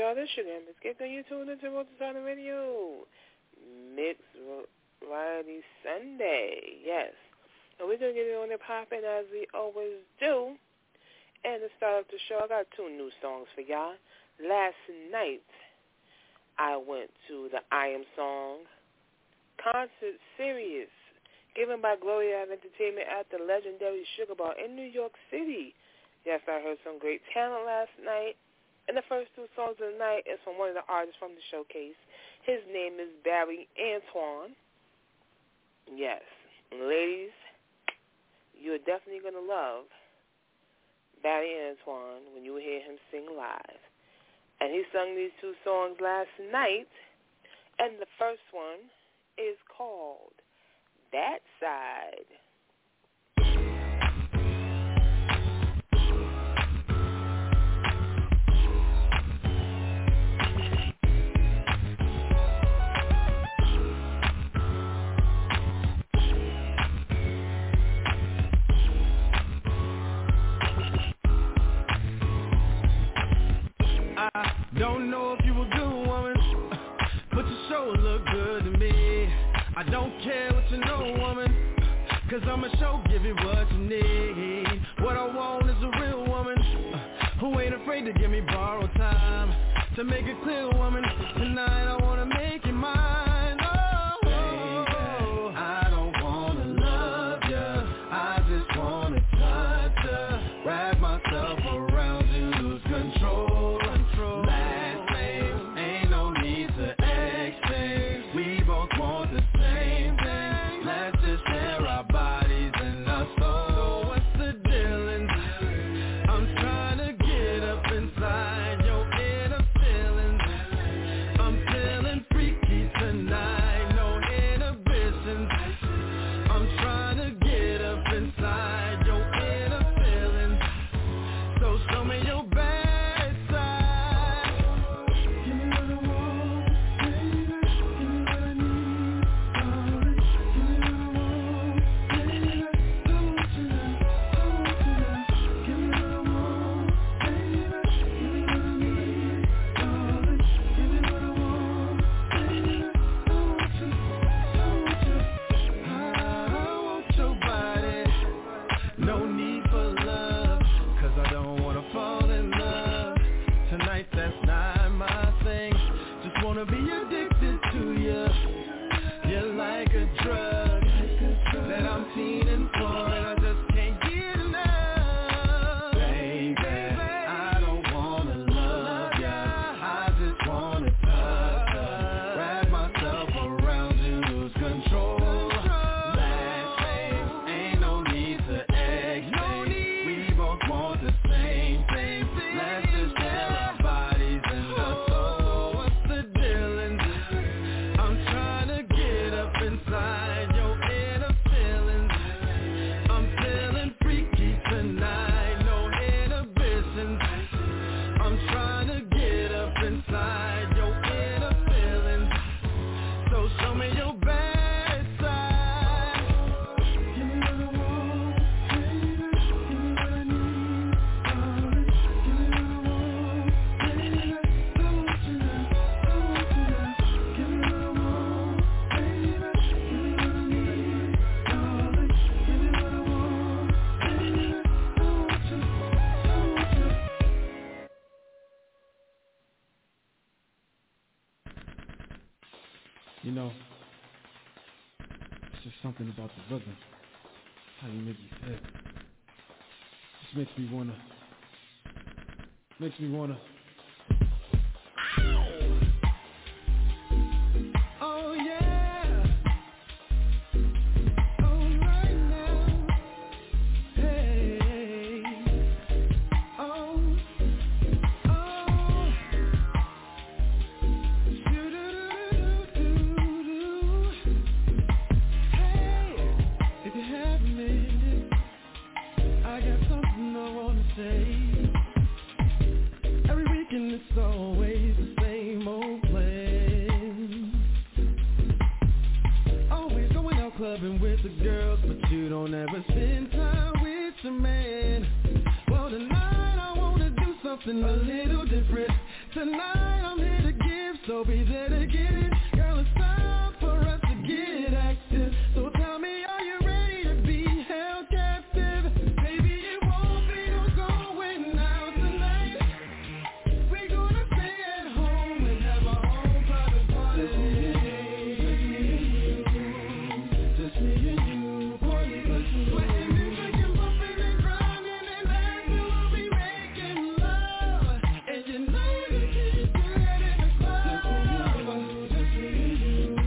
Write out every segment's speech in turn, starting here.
y'all. This is your name. It's Kick on YouTube and Road to Sound Radio. Mixed Variety Sunday. Yes. And we're going to get it on and popping as we always do. And to start off the show, I got 2 new songs for y'all. Last night, I went to the I Am Song concert series given by Gloria Entertainment at the legendary Sugar Bar in New York City. Yes, I heard some great talent last night. And the first 2 songs of the night is from one of the artists from the showcase. His name is Barry Antoine. Yes. Ladies, you're definitely going to love Barry Antoine when you hear him sing live. And he sung these 2 songs last night. And the first one is called That Side. I don't know if you a good woman, but you sure look good to me. I don't care what you know, woman, cause I'ma show give you what you need. What I want is a real woman, who ain't afraid to give me borrowed time. To make it clear, woman, tonight I wanna make you mine. Oh, baby, I don't wanna love ya, I just wanna touch ya, wrap myself around you, lose control. You know, it's just something about the rhythm, how you make you feel. Just makes me wanna. Oh yeah. Oh right now. Hey. Oh. Every weekend it's always the same old plan. Always going out clubbing with the girls, but you don't ever spend time with your man. Well tonight I wanna do something a little different. Tonight I'm here to give, so be there to get it. Girl, it's time for us to get active. So tell me, are you ready to be held captive? Baby, it won't be no going out tonight. We're gonna stay at home and have our own private party. Just me and you, boy, sweating and drinking, bumping and grinding, and after we'll be making love. And you know you keep your head in the club. Just me and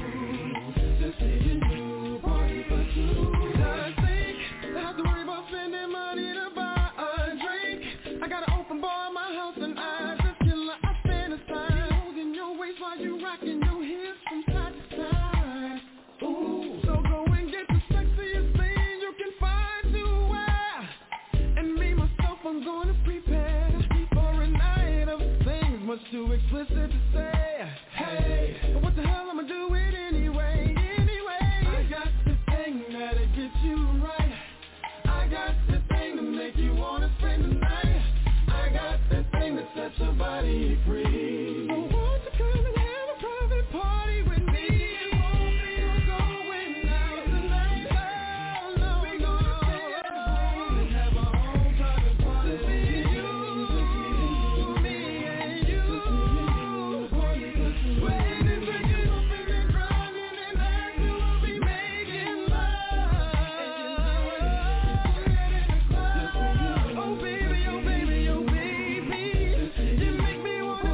you, boy, but you. I think I have to worry about spending money to buy a drink. I got an open bar in my house and I just kill I fantasize. Holding your waist while you rocking your hips from side to side. Ooh, so go and get the sexiest thing you can find to wear. And me, myself, I'm gonna prepare for a night of things much too explicit to say. Hey, but what the hell, I'ma do it anyway. I got the thing that'll get you right. I got the thing to make you wanna spend the night. I got the thing that sets your body free. So won't you come and have a private party with me? It won't be no going out tonight. No, we gonna stay at home and have our own private party. Just me and you, sweating and drinking, bumping and grinding, and after we'll be making love. Oh baby, oh baby, oh baby, you make me wanna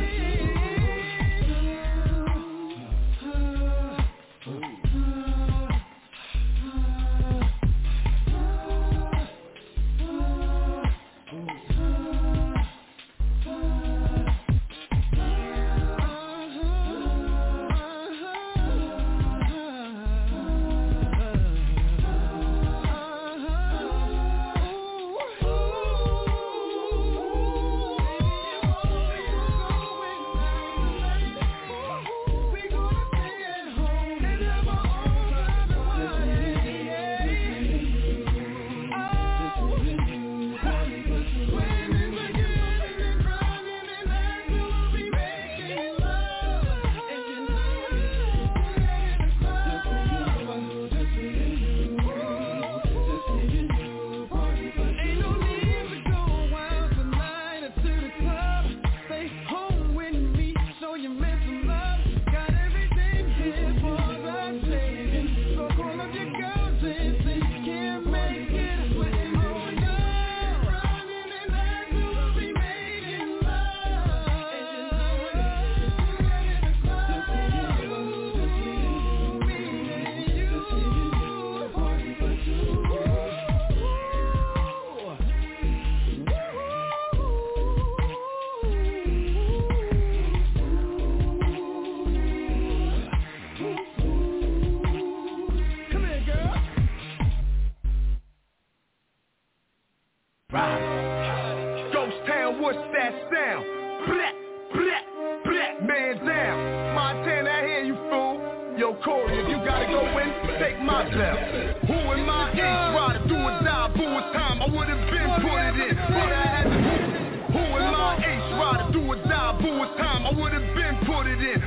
Ghost Town, what's that sound? Blah, blah, blah, man down. Montana, I hear you, fool. Yo, Corey, if you gotta go in, take my belt. Who am I? H-Rider, do or die, boo, it's time. I would've been put it in, but I had to. Who am I? H-Rider, do or die, boo, it's time. I would've been put it in.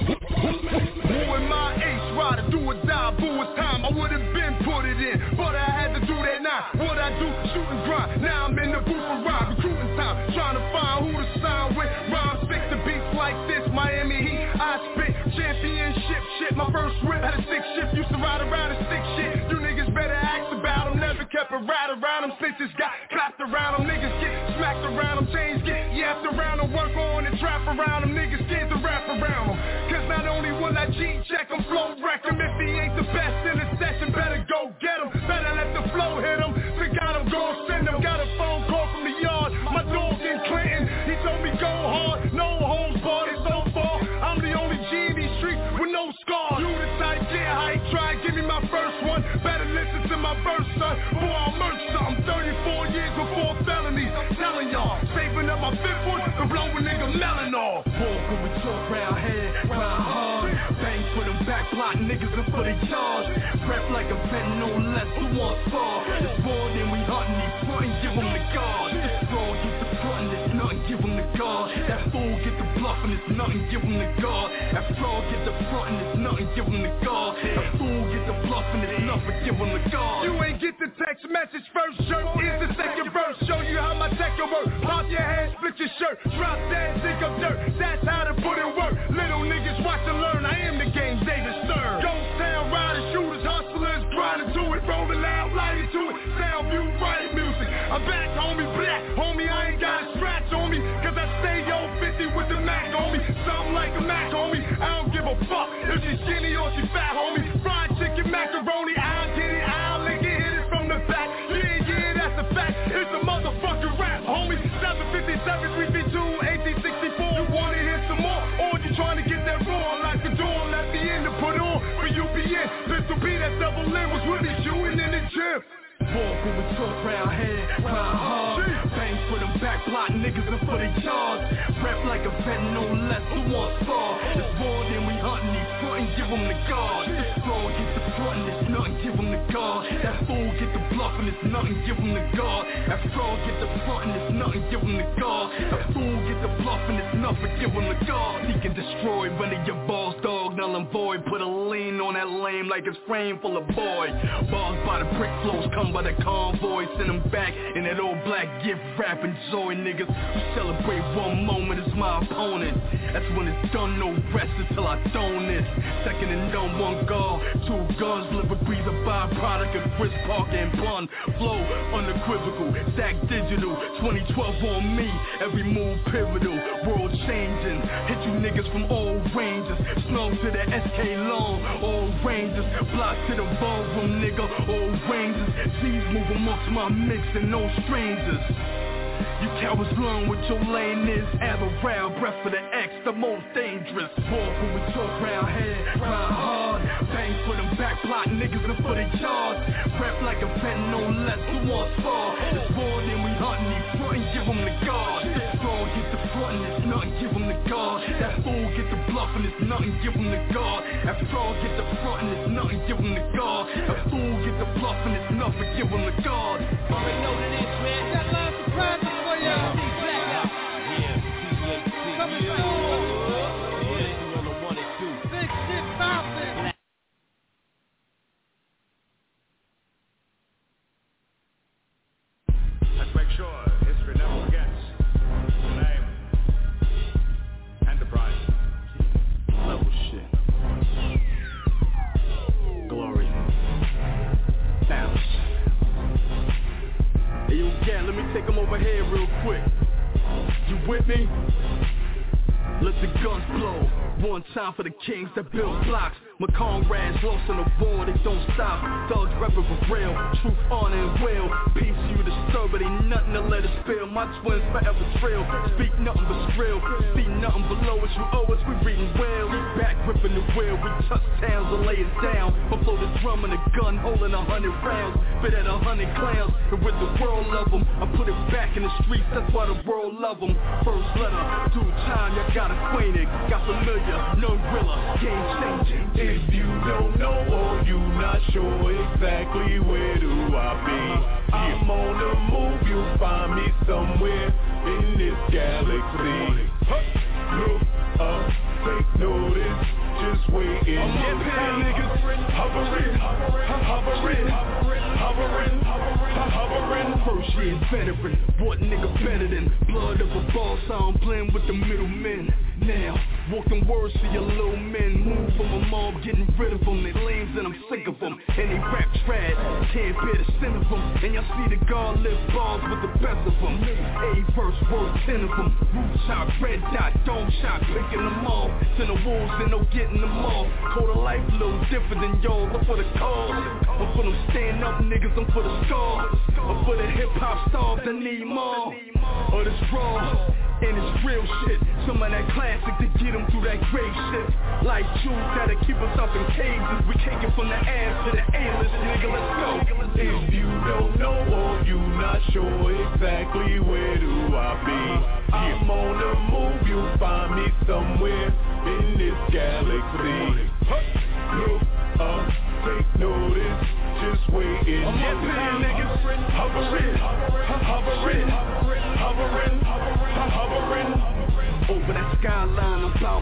Who am I? H-Rider, do or die, boo, it's time. I would've been put it in, but I had to do that now. What I do, shoot and grind. Now I'm in the booth for rhyme, recruiting time. Trying to find who to sign with. Rhyme stick to beats like this, Miami Heat. I spit championship shit. My first whip had a stick shift. Used to ride around a stick shit. You niggas better ask about them. Never kept a ride around them. Snitches got clapped around them. Niggas get smacked around them. Chains get yapped around them. Work on and trap around them. Niggas scared to rap around them. Cause not only will I G-check them, flow wreck them. If he ain't the best in the session, better go get him. Better let the flow hit him. Forgot I'm gon' send him. Got a phone call from the yard. My dog in Clinton. He told me go hard. No holds barred. It's so far. I'm the only G in these streets with no scars. You the type, get hype. Try and give me my first one. Better listen to my verse, son. Before I merch something. 34 years before felonies. Telling y'all. Saving up my fifth one to blow a nigga melon off. Walk when we talk round here. Grind hard. Bang for them back block niggas and for the yards. Prep like a pen, no less. Who wants far? It's more than we hunting these front and give them the guard. It's raw, get the front and it's nothing, give them the guard. That fool get the nothing, give them the guard. That fraud get the front and it's nothing, give them the guard. That fool get the bluff and it's nothing, give them the guard. You ain't get the text message first, shirt is the second verse. Show you how my tech will work. Pop your hand, split your shirt. Drop that, think of dirt. That's how to put in work. Little niggas watch and learn. I am the game, David Stern. Ghost town, riders, shooters, hustlers, grinding to it, rolling loud, lighting to it. Sound view, writing music. I'm back, homie, black. Homie, I ain't got a scratch on me, cause I stay on 50 with the Mac on me. Something like a Mac, homie. I don't give a fuck if she's skinny or she fat, homie. Fried chicken, macaroni, I'll get it, I'll lick it, hit it from the back. Yeah, that's a fact. It's a motherfucking rap, homie. 757, 352, 1864. You wanna hear some more? Or you trying to get that raw like the door left the end to put on for UPN? Pistol B, that double N was with me shooting in the gym. Walk when we talk round here, grind hard. Bang for them back block niggas and for the yards. Rap like a vet, no less, who wants far? It's more than we hunting these front and give them the guard. This fraud get the front and it's nothing, give them the guard. That fool get the bluff and it's nothing, give them the guard. That fraud get the front and it's nothing, give them the guard. That fool get the bluff and it's nothing, give them the guard. He can destroy one of your balls, dog, null and void. Put a lean on that lame like it's frame full of boy. Balls by the brick flows, come by the convoy, send them back in that old black gift rapping joy. Niggas who celebrate one moment as my opponent. That's when it's done, no rest until I thrown this. Second and done, one guard, two guns, liver breeze, a byproduct of Chris Parker and Bun. Flow unequivocal, stack digital, 2012 on me, every move pivotal, world changing. Hit you niggas from all ranges, snow to the SK long, all ranges, block to the ballroom, nigga, all ranges. G's move amongst my mix and no strangers. You cowards learn what your lane is. Add around, breath for the X, the most dangerous. Walk when we talk round here, grind hard. Bang for them back block niggas and for the yards. Rap like a vet, no less, who wants far? It's more than we hunting these front and give them the guard. This fraud get the front and it's nothing, give them the guard. That fool get the bluff and it's nothing, give them the guard. That fraud get the front and it's nothing, give them the guard. That fool get the bluff and it's nothing, give them the guard. Already know what it is, man. Got a lot of surprises for y'all. Blackout. Coming soon. On the 1 and 2. Big shit poppin'. Let's make sure history never forgets the name, Enterprise, level shit, glory, balance. Hey yo, yeah, let me take them over here real quick. You with me? Let the guns blow. One time for the kings that build blocks. My comrades lost in the war, they don't stop. Thugs reppin' for real, truth, honor, and will. Peace you disturb, but ain't nothing to let it spill. My twins forever trill, speak nothing but skrill. See nothing below us, you owe us, we reading well. We back gripping the wheel, we touch towns and lay it down. Buffalo the drum and the gun, holding 100 rounds. Fit at 100 clowns, and with the world love them, I put it back in the streets, that's why the world love them. First letter, due time, y'all got acquainted. Got familiar, no gorilla, game changing. If you don't know or you not sure exactly where do I be, I'm on the move, you'll find me somewhere in this galaxy. Look up, take notice, just waiting. I'm getting paid, niggas, hovering. First year veteran, what nigga better than blood of a boss? I don't blend with the middlemen. Now, walking words to your little men. Move from a mob, getting rid of them. They lames and I'm sick of them. And they rap trash, can't bear the sin of them. And y'all see the guard live balls with the best of them. A verse, word 10 of them. Root shot, red dot, dome shot, picking them off. Send the wolves and no getting them off. Code of life a little different than y'all. I'm for the cause. I'm for them stand up niggas, I'm for the scars. I'm for the hip hop stars that need more. Or this raw. And it's real shit, some of that classic to get them through that grave shit. Like jewels that'll keep us up in cages. We take it from the ass to the A-list, nigga, let's go. If you don't know or you not sure exactly where do I be, I'm on the move, you'll find me somewhere in this galaxy. Look up, take notice, just waiting. I'm up here, niggas, hovering. Over that skyline, I'm about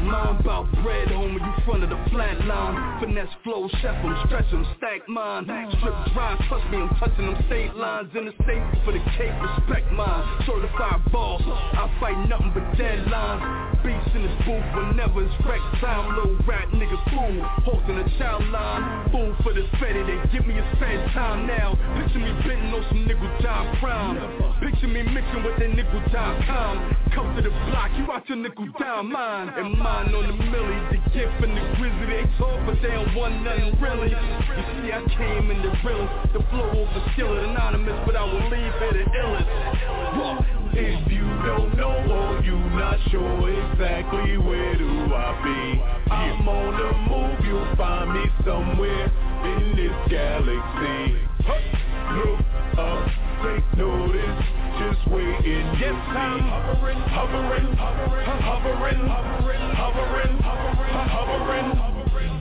flatline. Finesse flow, chef them, stretch them, stack mine. Strip grind, trust me, I'm touching them state lines. In the state for the cake, respect mine. Certified boss, I fight nothing but deadlines. Beats in this booth whenever it's wreck time. Little rat nigga fool, horse in a child line. Fool for the fetty, they give me a spare time now. Picture me bending on some nickel dime prime. Picture me mixing with that nickel dime time. Come to the block, you out your nickel dime mine. And mine on the millie, the gift and the grizzly. They talk but they don't want nothing really. You see I came in the realest. The flow over skillet, anonymous, but I will leave here the illest. Whoa. If you don't know or you not sure exactly where do I be, I'm on the move, you'll find me somewhere in this galaxy. Look up, take notice, just waiting. Yes, I'm hovering, hovering, hovering, hovering, hovering, hovering, hovering.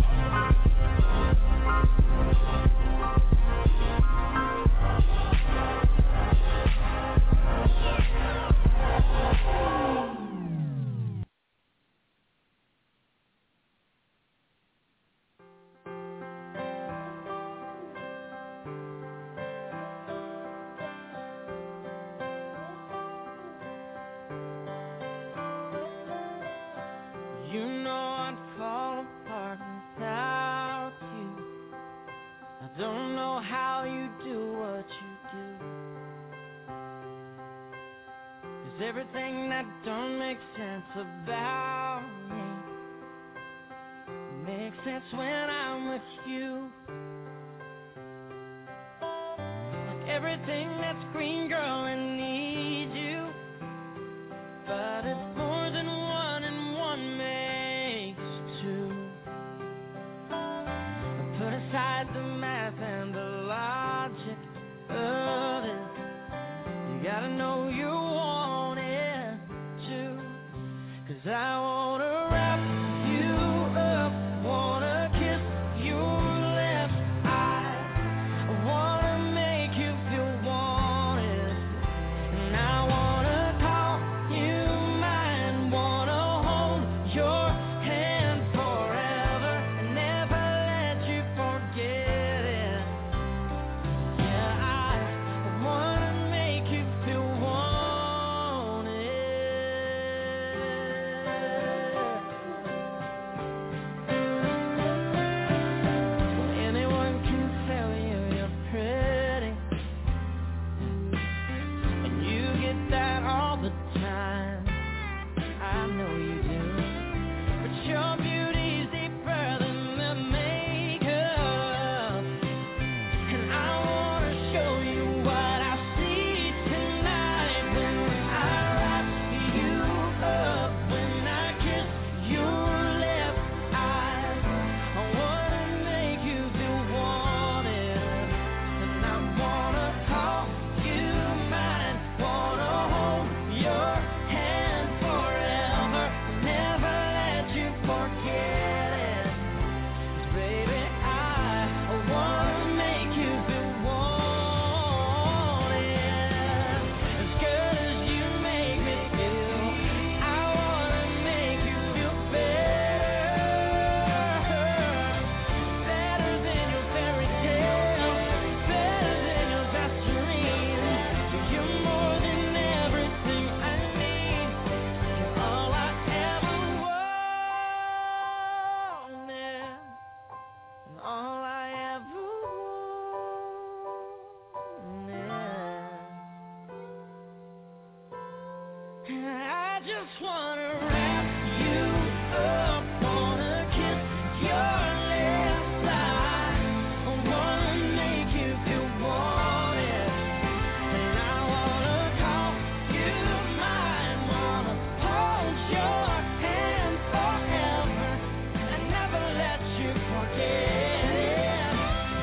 Everything that don't make sense about me makes sense when I'm with you. Like everything that's green, girl, I need you. But it's more than one and one makes two. Put aside the math and the logic of it. You gotta know you want it too. 'Cause I wanna wrap you up, wanna kiss your left eye, I wanna make you feel wanted, and I wanna call you mine, wanna hold your hand forever and never let you forget it. Yeah, I wanna make you feel wanted. Anyone can tell you you're pretty, and you get that all the time. I know you do, but your beauty's deeper than the makeup, and I wanna show you what I see tonight when I wrap you up, when I kiss your left eye. I wanna make you feel wanted, and I wanna call you mine, wanna hold your hand forever, never let you forget it. 'Cause baby, I wanna make you feel wanted. As good as you make me feel, I wanna make you feel better. Better than your fairy tale, better than your best dream. You're more than everything I need. You're all I ever wanted, and all I ever wanted. I just wanna wrap you up, wanna kiss your left eye, I wanna make you feel wanted, and I wanna call you mine, wanna hold your hand forever and never let you forget it.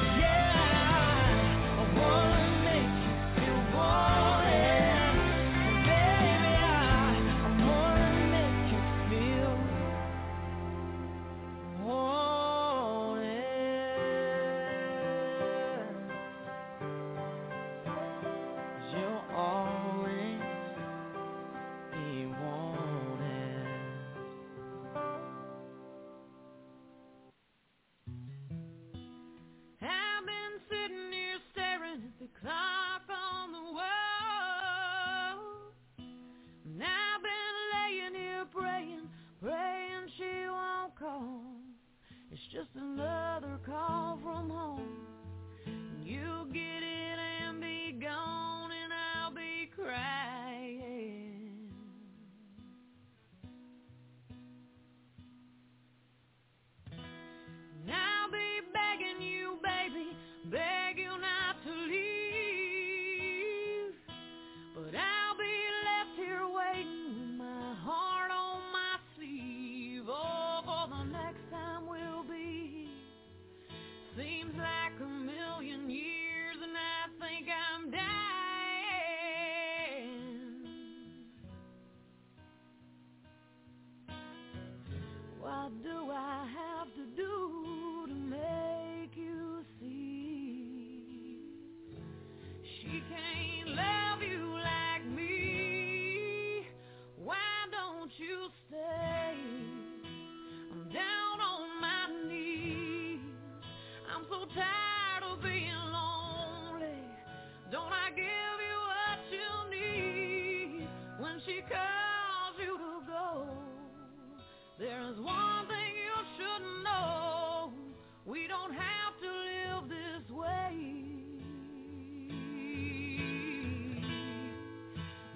Yeah, I wanna make you feel wanted, and baby, I wanna make you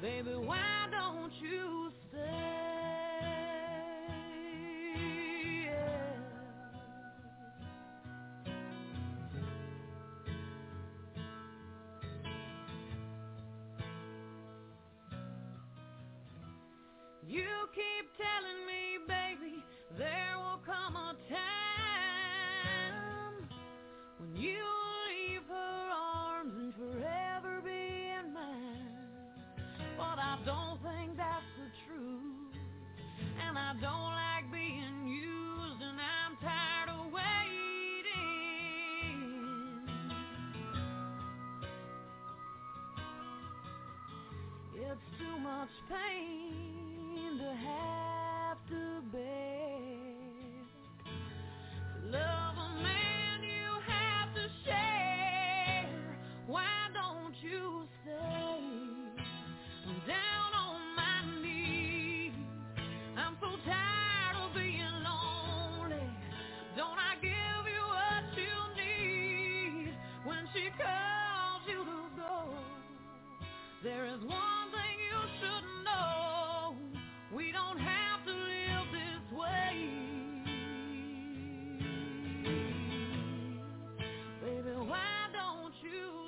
Baby, why don't you stay? You keep telling me, baby, there will come a time when you leave her arms and forever be in mine. But I don't think that's the truth, and I don't like being used, and I'm tired of waiting. It's too much pain to have to bear. To love a man you have to share. Why don't you stay? I'm down on my knees. I'm so tired of being lonely. Don't I give you what you need when she calls you to go? There is one thing you should know. We don't have to live this way. Baby, why don't you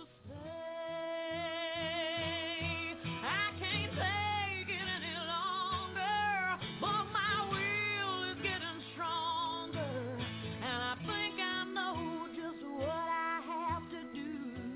stay? I can't take it any longer, but my will is getting stronger, and I think I know just what I have to do.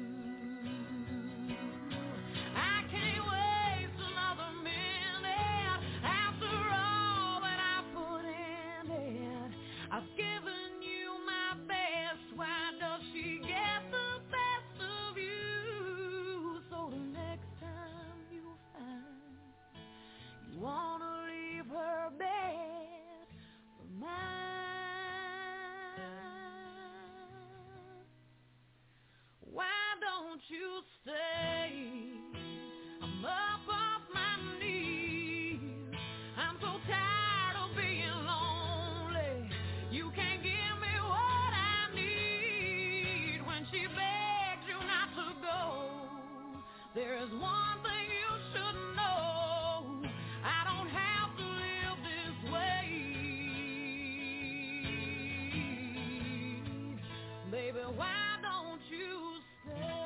I can't waste another minute after all that I put in it. I've given you my best. Why does she get the best of you? So the next time you find you wanna leave her bed for mine, why don't you stay? I'm up off my knees. I'm so tired of being lonely. You can't give me what I need when she begs you not to go. There is one thing you should know. I don't have to live this way. Baby, why don't you stay?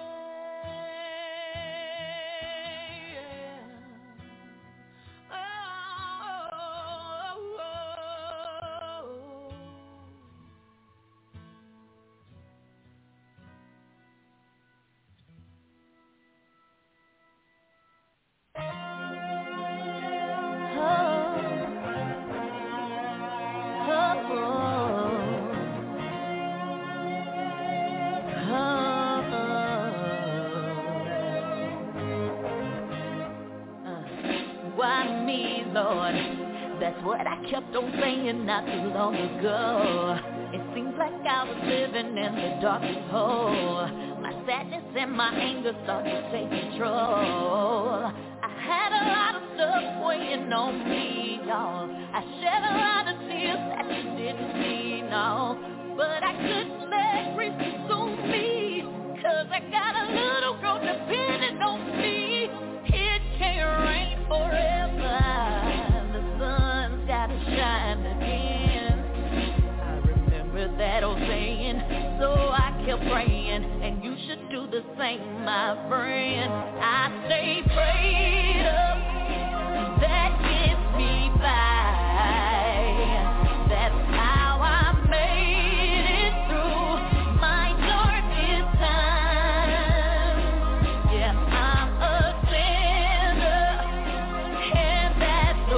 Why me, Lord? That's what I kept on saying not too long ago. It seems like I was living in the darkest hole. My sadness and my anger started to take control. I had a lot of stuff weighing on me, y'all. I shed a lot of tears that you didn't see, no. But I couldn't let grief consume me, 'cause I got a little girl depending on me. It can't rain forever. The sun's gotta shine again. I remember that old saying, so I kept praying, and you should do the same, my friend. I stay prayed up, that gets me by. That's how I made it through my darkest time. Yeah, I'm a sinner, and that's no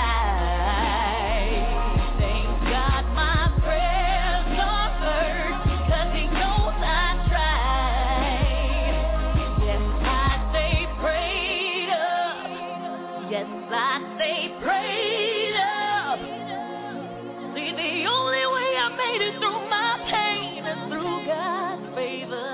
lie. Thank God my prayers are heard, 'cause he knows I tried. Yes, I stay prayed up. Yes, I stay prayed up. See, the only way I made it through my pain is through God's favor.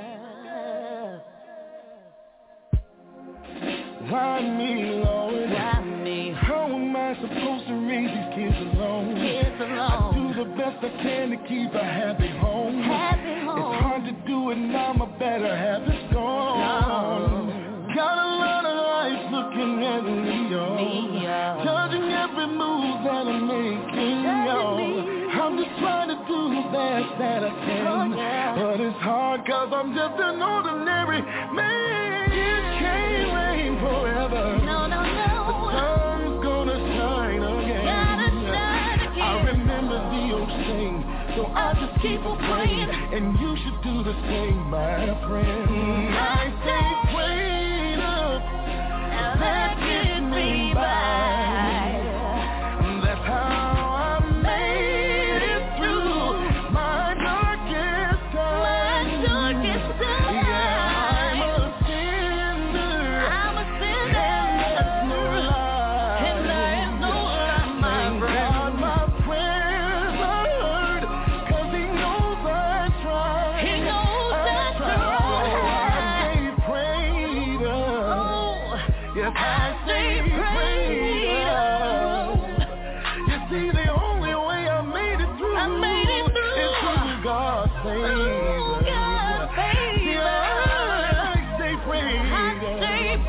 Why me, Lord? Why me? How am I supposed to raise these kids alone? Kids I alone. do the best I can to keep a happy home. Happy home. It's hard to do it now, my better half is gone. Gone. Got a lot of life, look looking at me, y'all. Judging every move that I'm making, y'all. I'm just trying to do the best that I can. But it's hard cause I'm just an ordinary man. It can't rain forever. No. The sun's gonna shine again. I remember the old saying, so I just keep on praying. And you should do the same, my friend. I stay prayed up, that gets me by. That's how I made it through my darkest time. Yeah, I'm a sinner. And that's no lie. My friend, my prayers are heard, 'cause he knows I tried. I stay prayed up. Yes, I stay prayed up. You see, the only way I made it through is through God's favor. Yeah, I stay prayed up.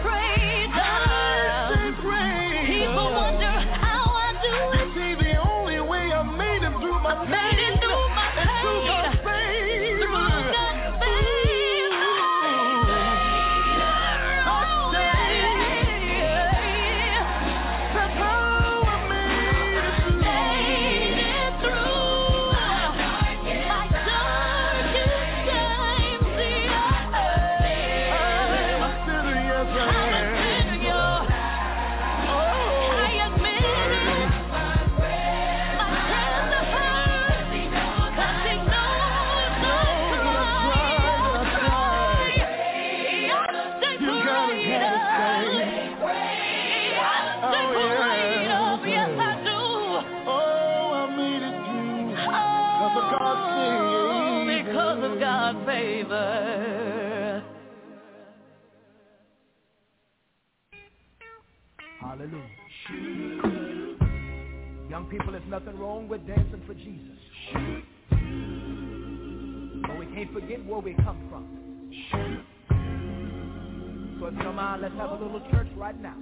I stay prayed People up. wonder how I do You it. see, the only way I made it through my pain is through God's favor. That's how I made it through. I'm a sinner, yes I am. Because of God's favor. Hallelujah. Young people, there's nothing wrong with dancing for Jesus. But we can't forget where we come from. So if you don't mind, let's have a little church right now.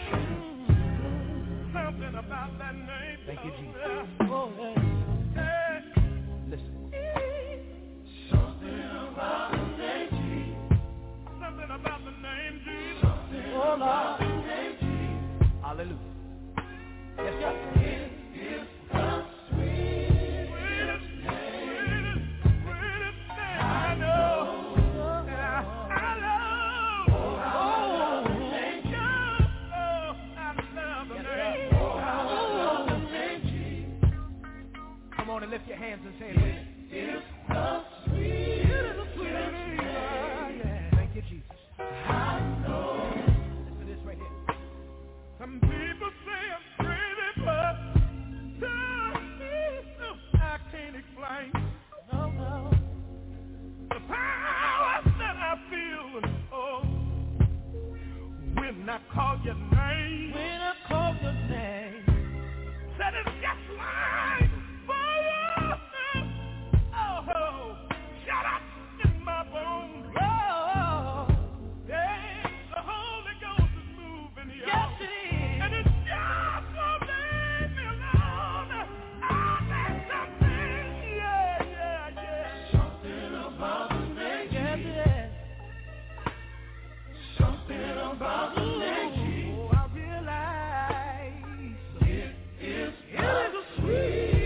Something about that name. Thank you, Jesus. Oh, yeah. Listen. Something about the name Jesus. Something about the name Jesus. Oh, Lord. Hallelujah. Yes, sir. It is the sweetest name I know. I love. Oh, I love the name Jesus. Come on and lift your hands and say it with me. It's the sweetest name. Thank you, Jesus. I know. Listen to this right here. Some people say I'm crazy, but I can't explain. No. The power that I feel, oh, when I call your name. Said it's just like fire. Oh, shut up in my bones. Oh, yeah, the Holy Ghost is moving here. Yes, it is. And it's just won't leave me alone. There's something, yeah. Something about the name Jesus. Something about the name Jesus. Oh, I realize It is a sweet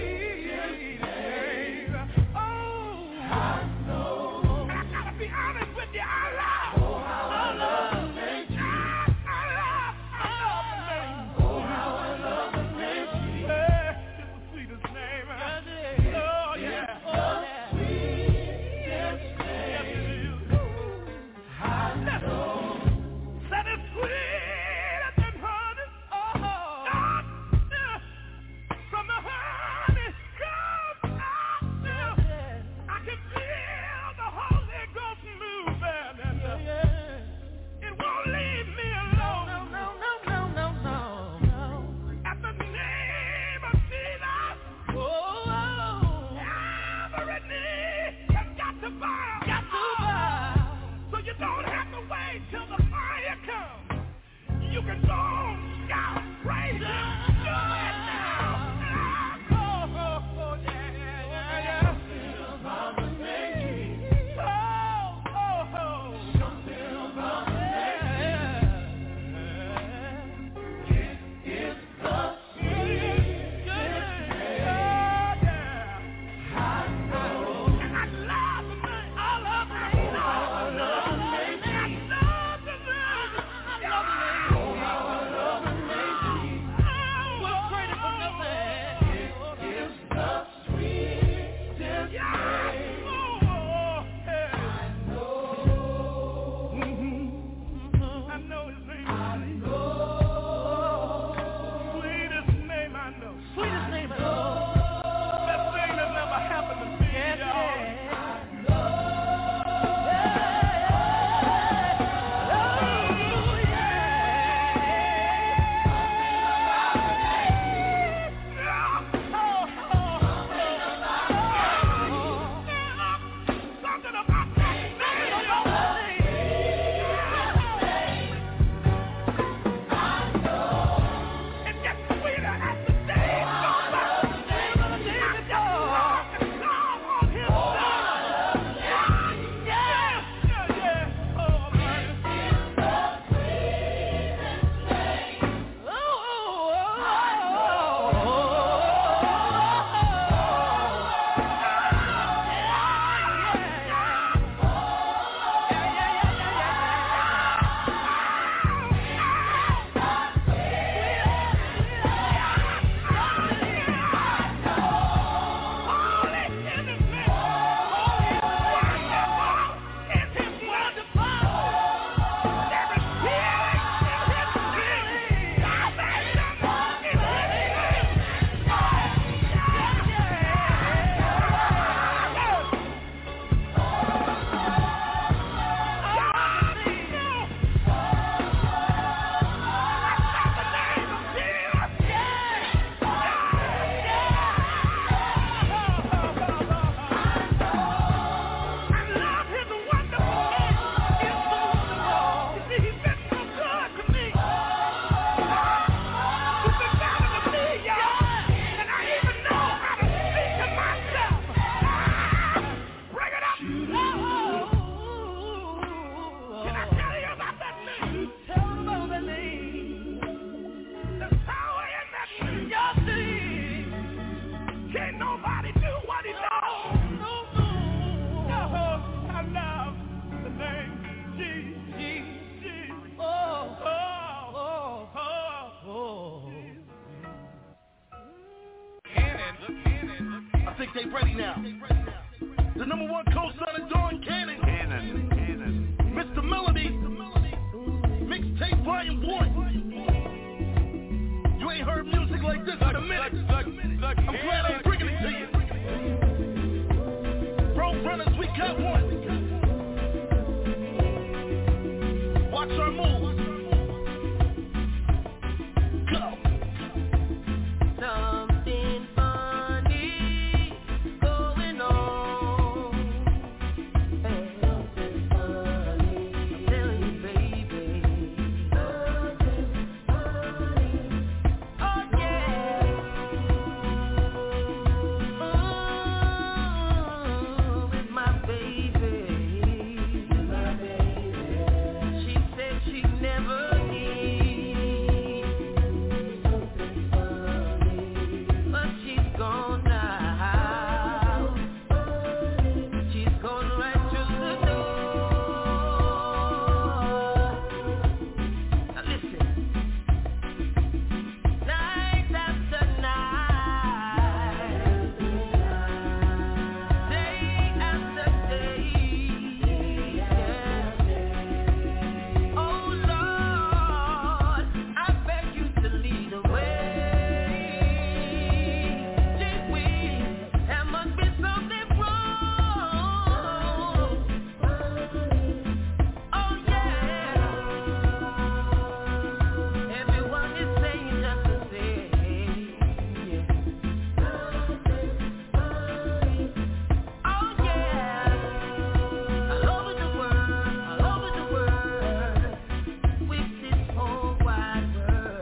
I think they ready now. The number one co-signer, Dawn Cannon. Mr. Melody. Mixtape Volume 1. You ain't heard music like this in a minute. I'm glad I'm bringing it to you. Road Runners, we got one. Watch our moves. Go. Something funny going on. Something funny. I'm telling you, baby. Something funny. Oh yeah. With my baby. She said she never need something funny, but she's gone now. She's gone right through the door. Now listen. Night after night, day after day, oh Lord, I beg you to lead the way. There must be something wrong. Oh yeah. Everyone is saying just the same. Oh yeah. All over the world, with this whole wide world,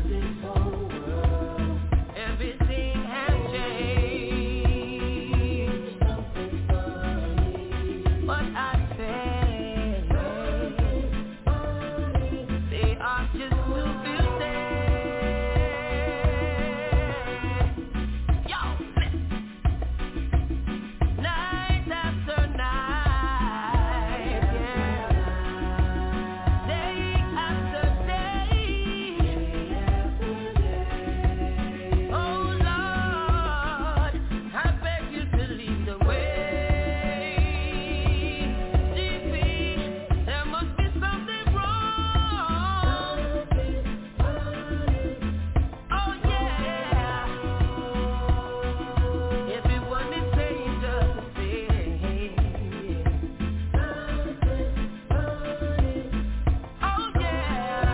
everything has changed. But I said they are just to be said. Yo, night after night, day after day. Oh Lord, I beg you to lead the way. There must be something wrong. Oh yeah. Everyone is saying just the same. Oh yeah.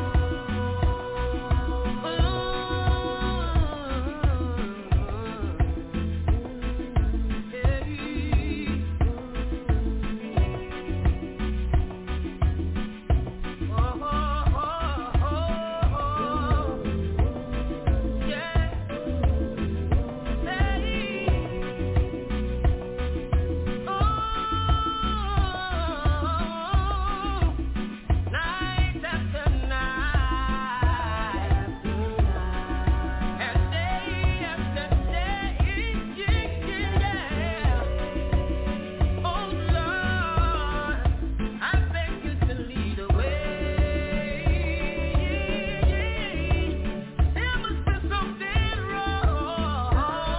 Night after night, and day after day, yeah. Oh Lord, I beg you to lead the way. There must be something wrong.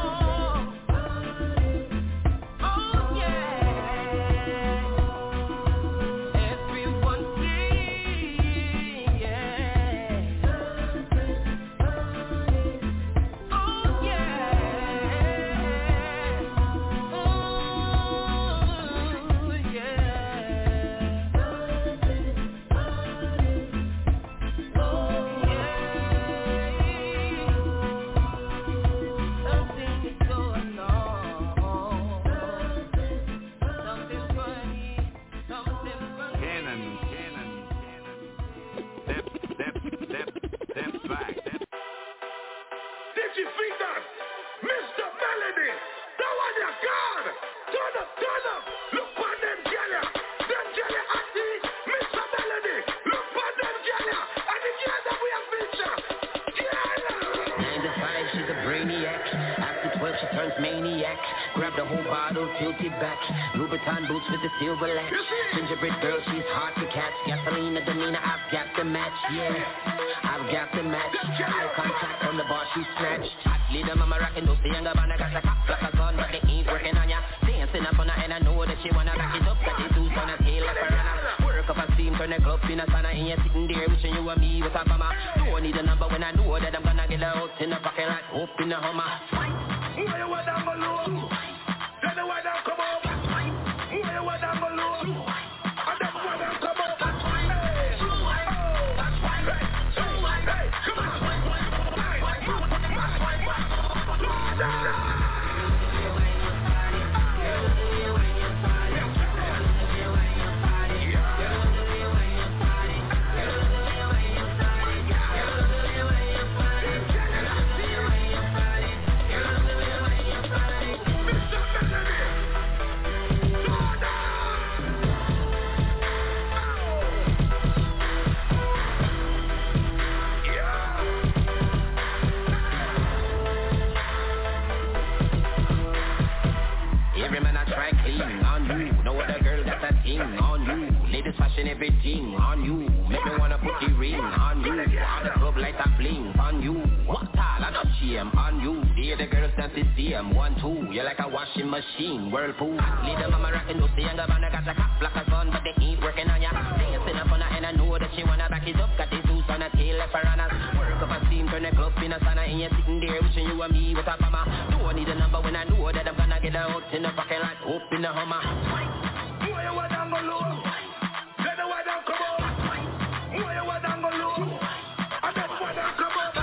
Oh yeah. Everyone sing, yeah. Oh yeah. Oh something is going on. Something funny. Something funny. Cannon. Step back. Digi Feeders, Mr. Melody, the one you got. Turn up. Look on them jelly. Them jelly acty. Mr. Melody, look on them jelly. And the girl that we have featured. Jelly. 9 to 5, she's a brainiac. After 12, she turns maniac. Grab the whole bottle, tilt it back. Louboutin boots with the silver latch. Gingerbread girl, she's hard to catch. Gasolina, demeanor, I've got the match, yeah. I've got to match. Eye contact on the bar, she snatched. Hot leader, mama rockin' up the younger band. I got a cop like a gun, but they ain't working on ya. Dancing up on her, and I know that she wanna back it up. Got the dudes on her tail like a runner. Work up a steam, turn the club in a sauna. And you're sitting there wishing you and me with a bummer. Don't need a number when I know that I'm gonna get out in the parking lot, up in the Hummer. Who you want down below? Tell the way down, come on. Who you want down below? And that's why down, come on. On you, ladies fashion everything on you. Make me wanna put the ring on you. On the club like a bling on you. What all, I not shame on you. Here the girls dance the same 1, 2. You're like a washing machine, whirlpool. Leader mama rockin' those the younger band. I got a cop like a gun, but they ain't working on ya. Dancing up on her and I know that she wanna back it up. Got the suits on her tail like piranhas. Work up a steam, turn the club in a sauna. And you're sitting there wishing you and me with a bummer. Don't need a number when I know that I'm gonna get out in the parking lot, up in the Hummer. Who you want down below? Tell the way down, come on. Who you want down below? And that's why down, come on.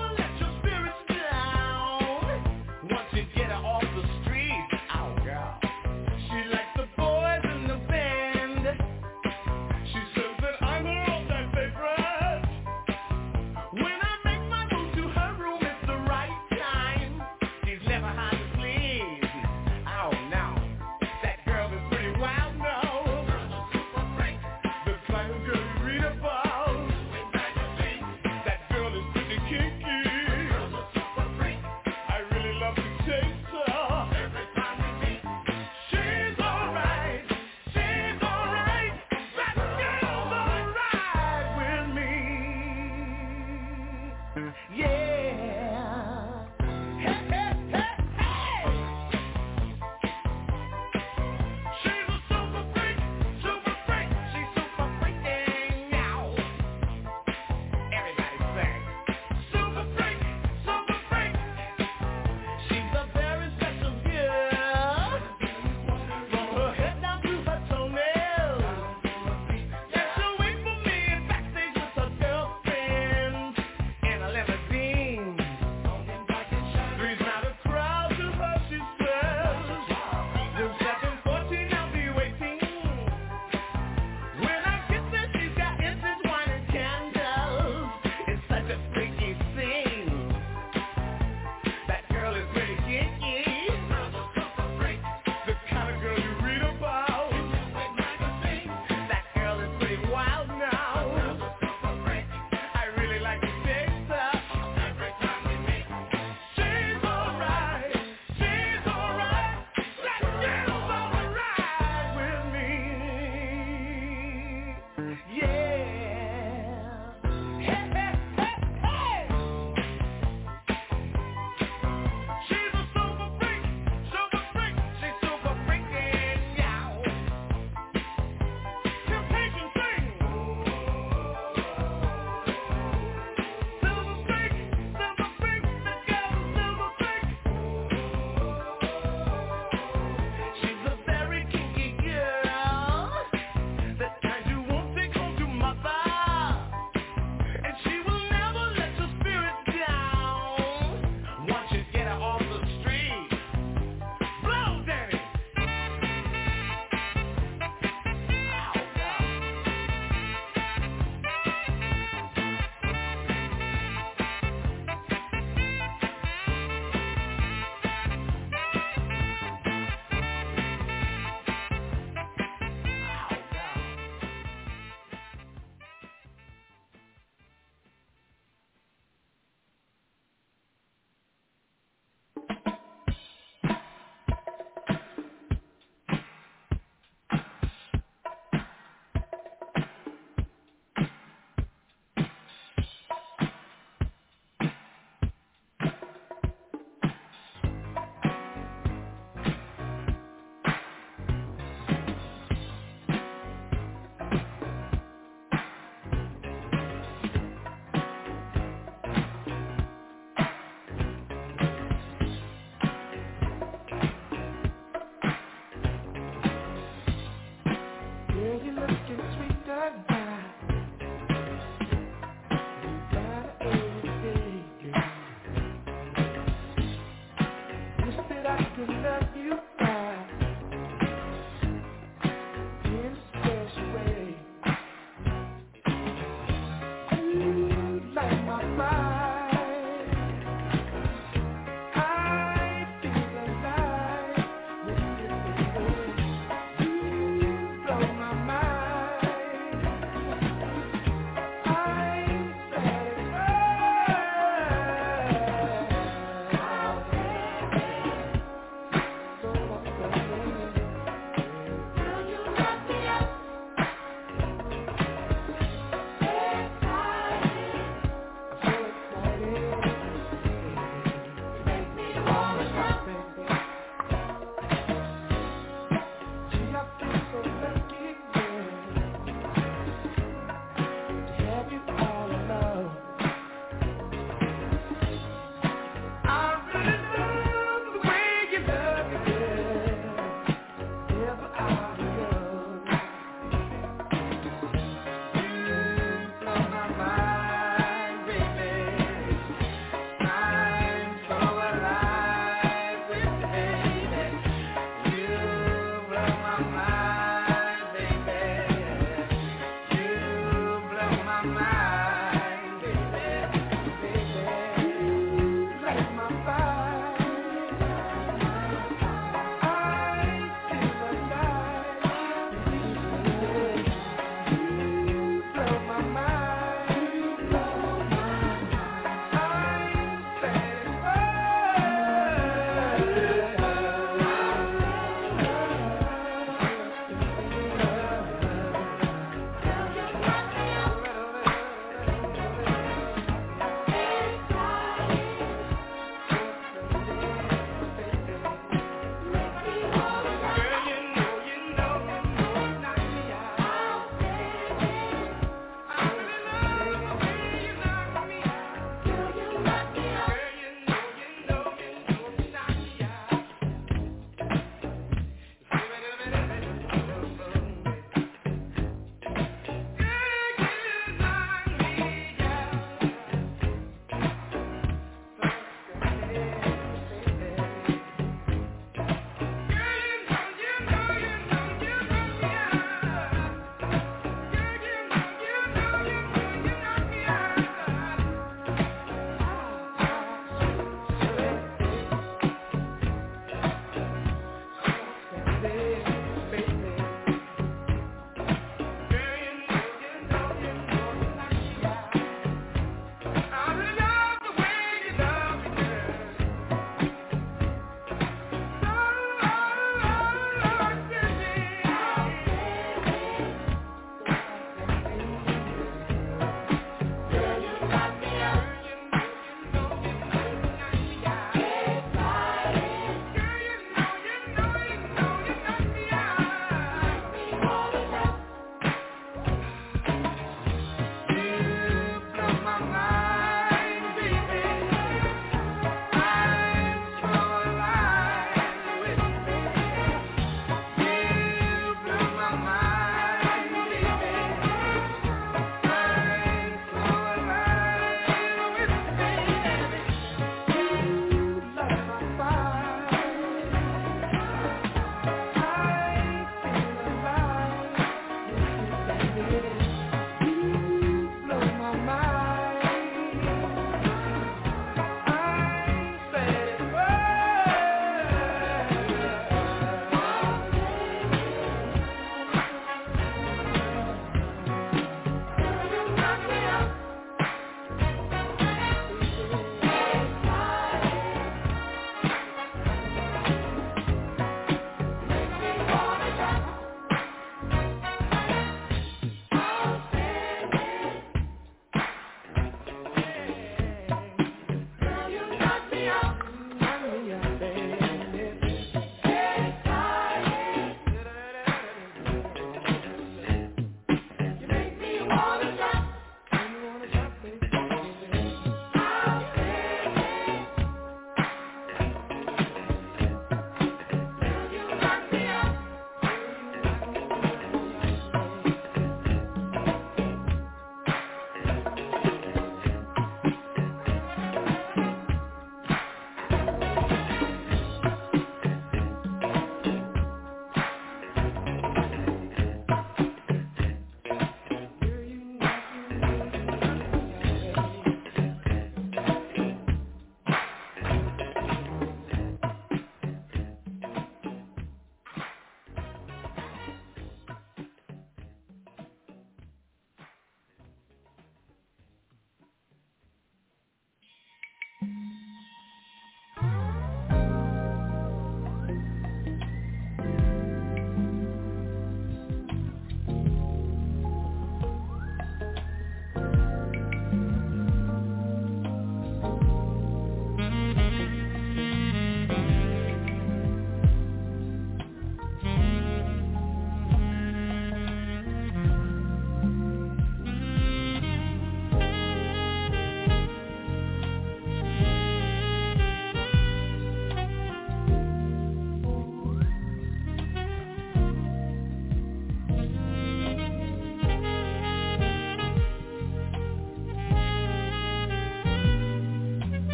Get her off the street. Oh, girl.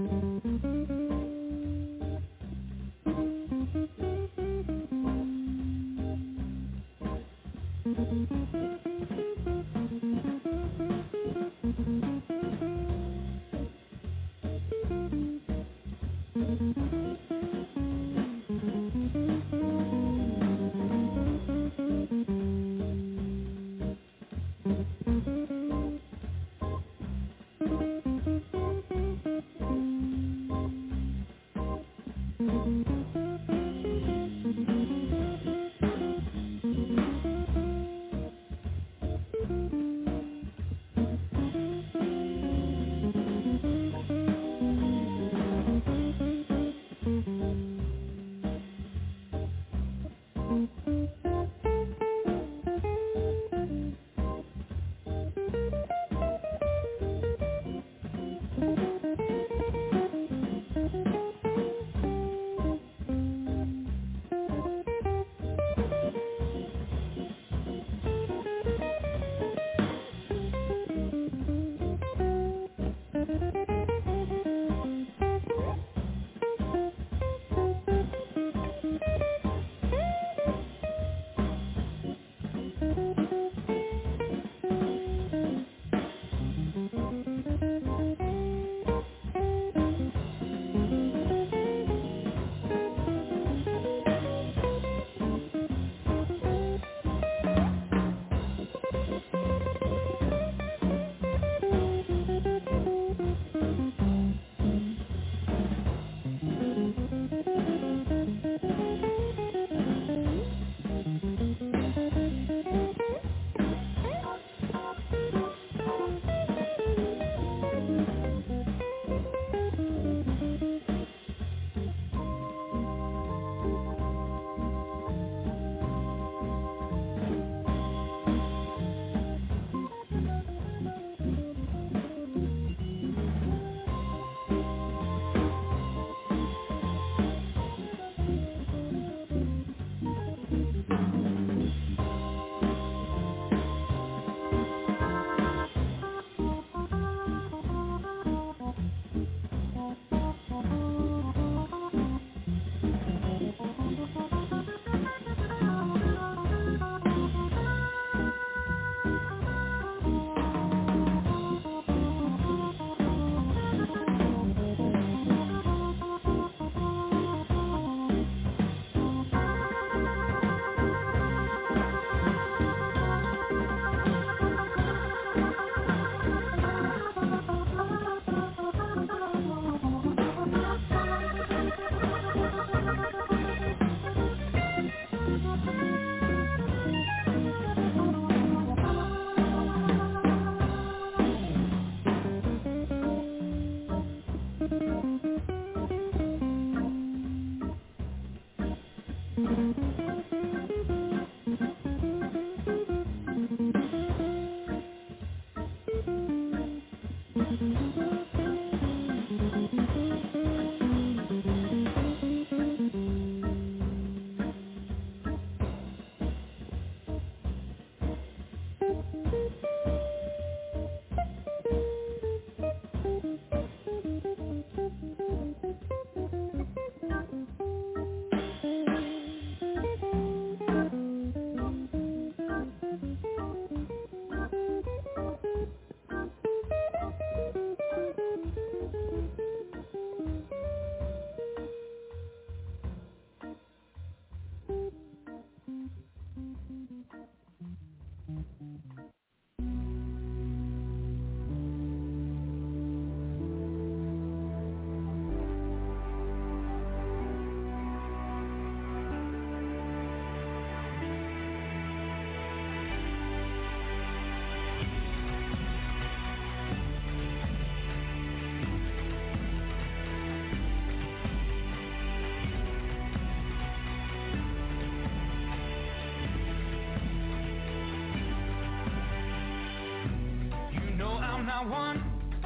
not one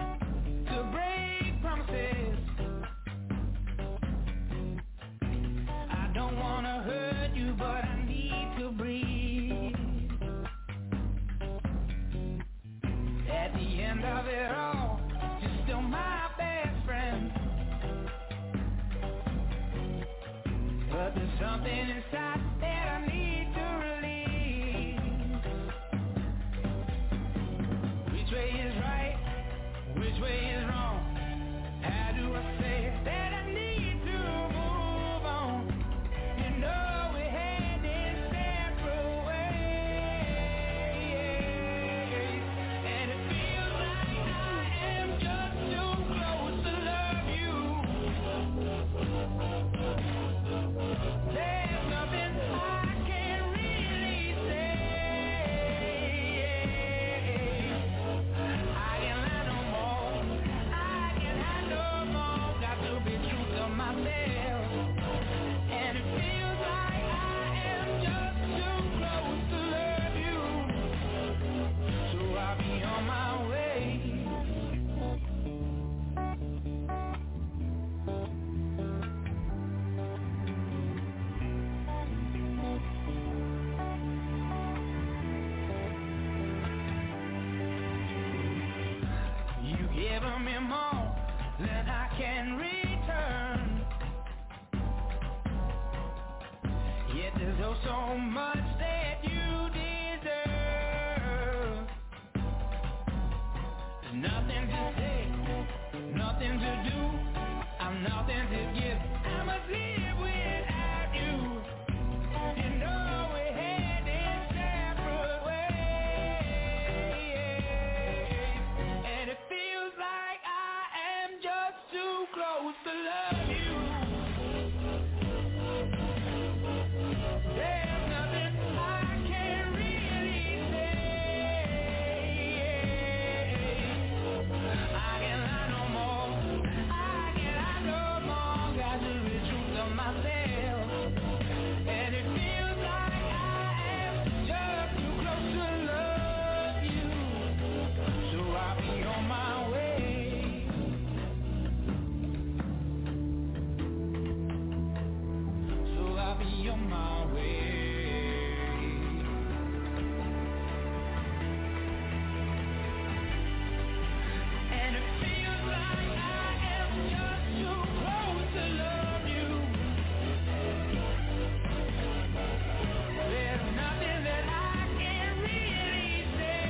to break promises. I don't wanna hurt you, but I need to breathe. At the end of it all, you're still my best friend. something inside that I need to release. Which way is right? Which way is wrong? How do I say that I need to move on? You know we had this separate ways, and it feels like I am just too close to love you. There's nothing I can really say. I can lie no more. I can hide no more. Got to be true to myself. And it feels like I am just too close to love you. So I'll be on my way. You given me more than I can return. Yet there's oh so much that you deserve. There's nothing to say, nothing to do. I'm nothing to give. I must live without you. You know we had this separate ways, and it feels like I am just too close to love you. There's nothing I can really say. I can lie no more. I can lie no more. Got to be true to myself. And it feels like I am just too close to love you. So I'll be on my way. So I'll be on my way. And it feels like I am just too close to love you. There's nothing that I can really say.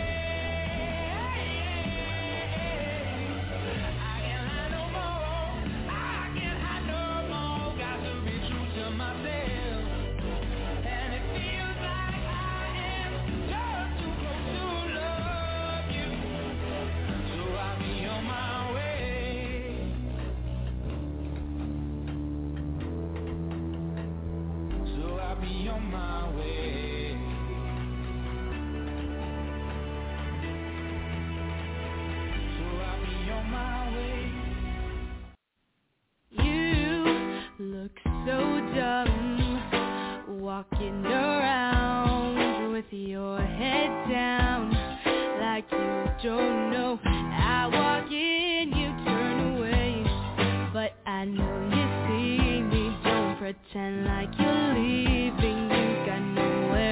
I can lie no more. I can hide no more. Got to be true to myself. And it feels like I am just too close to love you. So I'll be on my way. So I'll be on my way. So I'll be on my way. You look so dumb, walking around with your head down, like you don't know. I walk in, you turn away, but I know you see me. Don't pretend like you're leaving, you got nowhere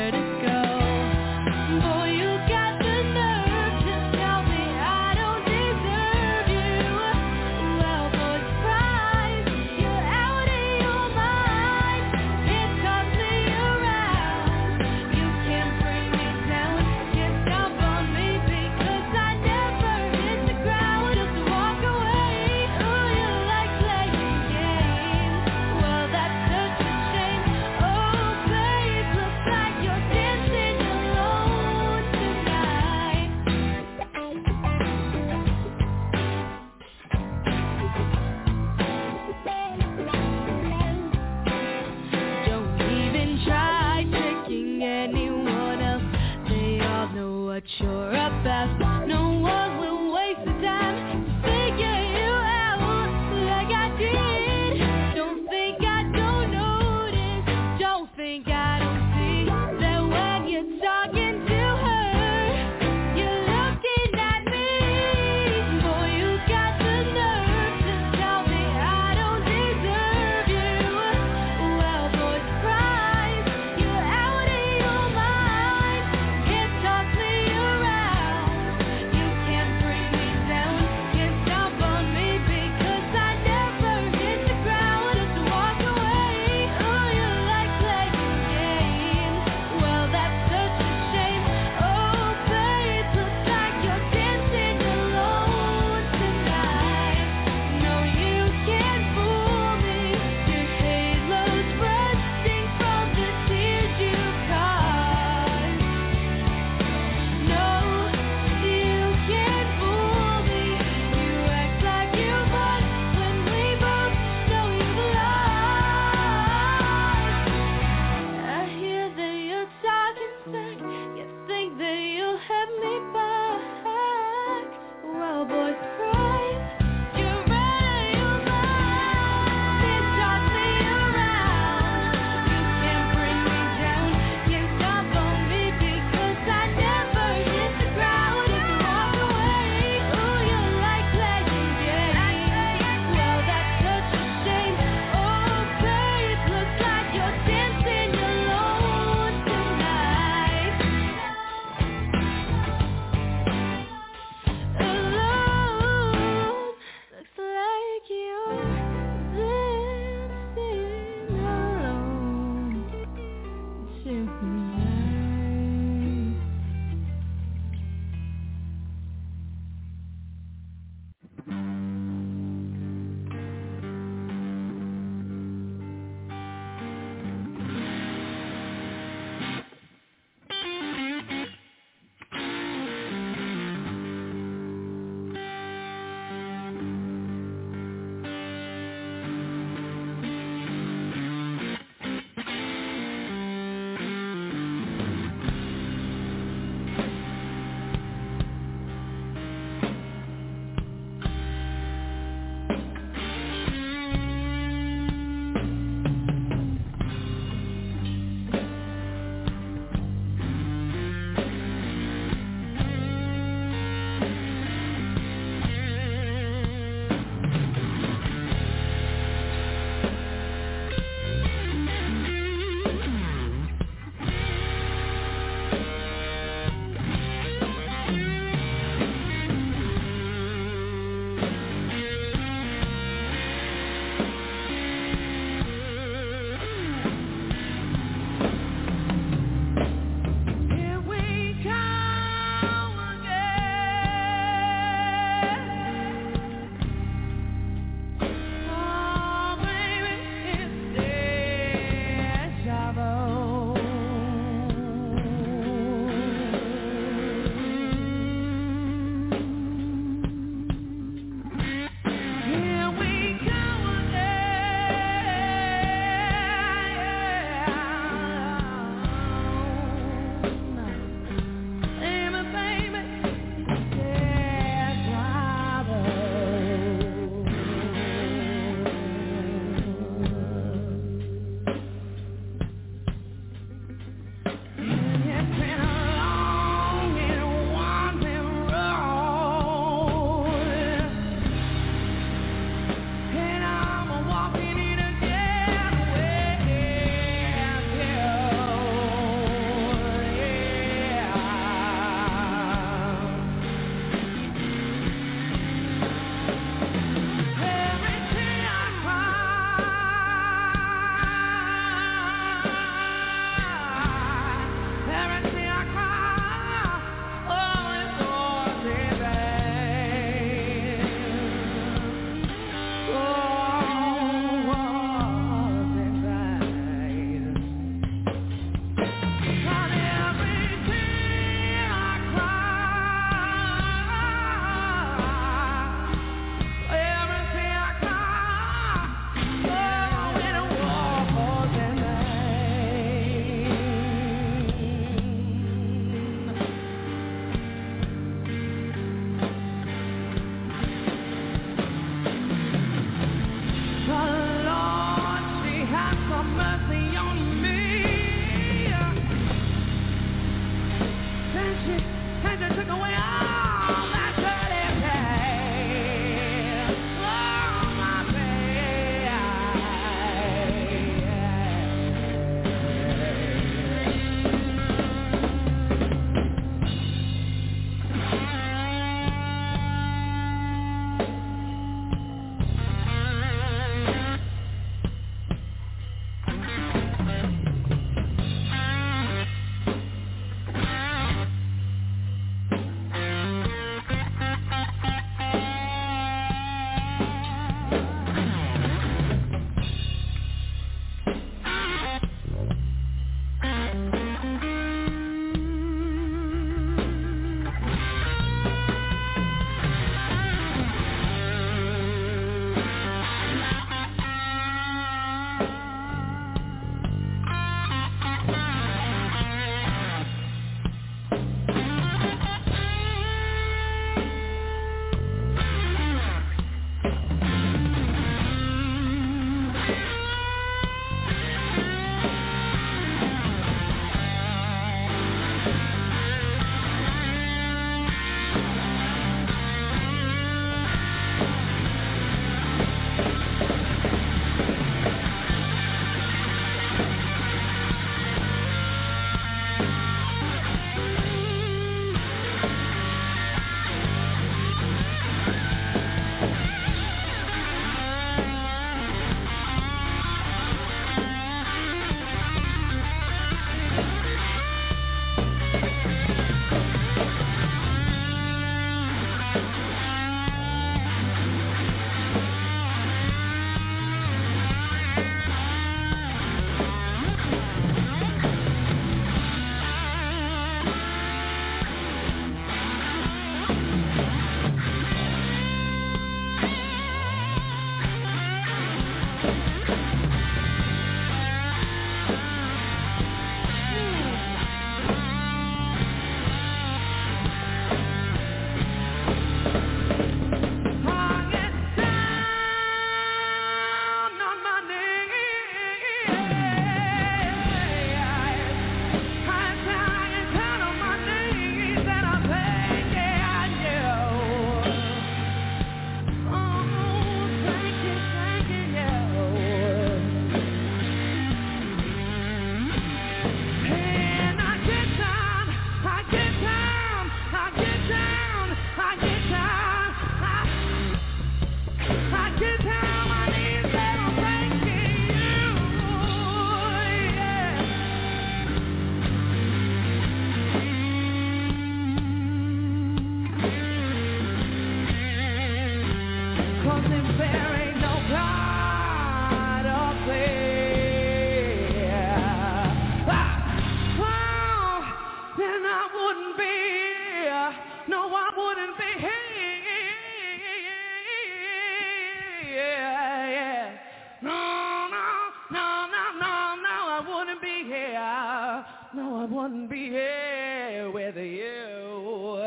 yeah. No, I wouldn't be here with you.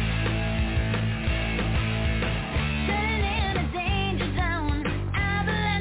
Living in a danger zone, I believe.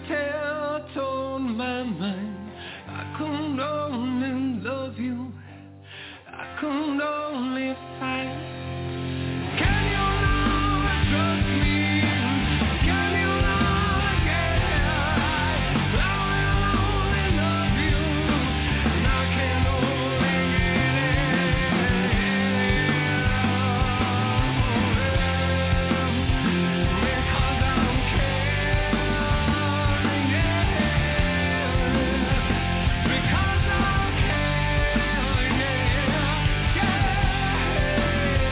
tell, told my mind I could only love you, I could only fight. Can you not trust me? Can you not get it? I will only love you, and I can only get it because I don't care, because I care,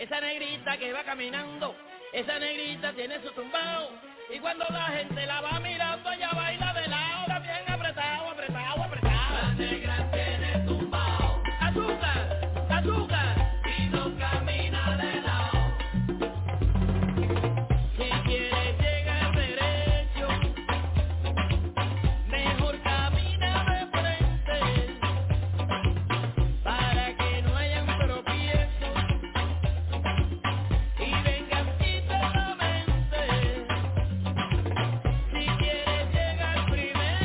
esa negrita que va caminando, esa negrita tiene su tumbao, y cuando la gente la va mirando, ella baila de lado, bien apretado, apretado, apretado. La negra tiene tumbao, azúcar, azúcar, y no camina de lado. Si quieres llegar derecho, mejor camina de frente, para que no haya un tropiezo y vengas íntegramente. Si quieres llegar primero,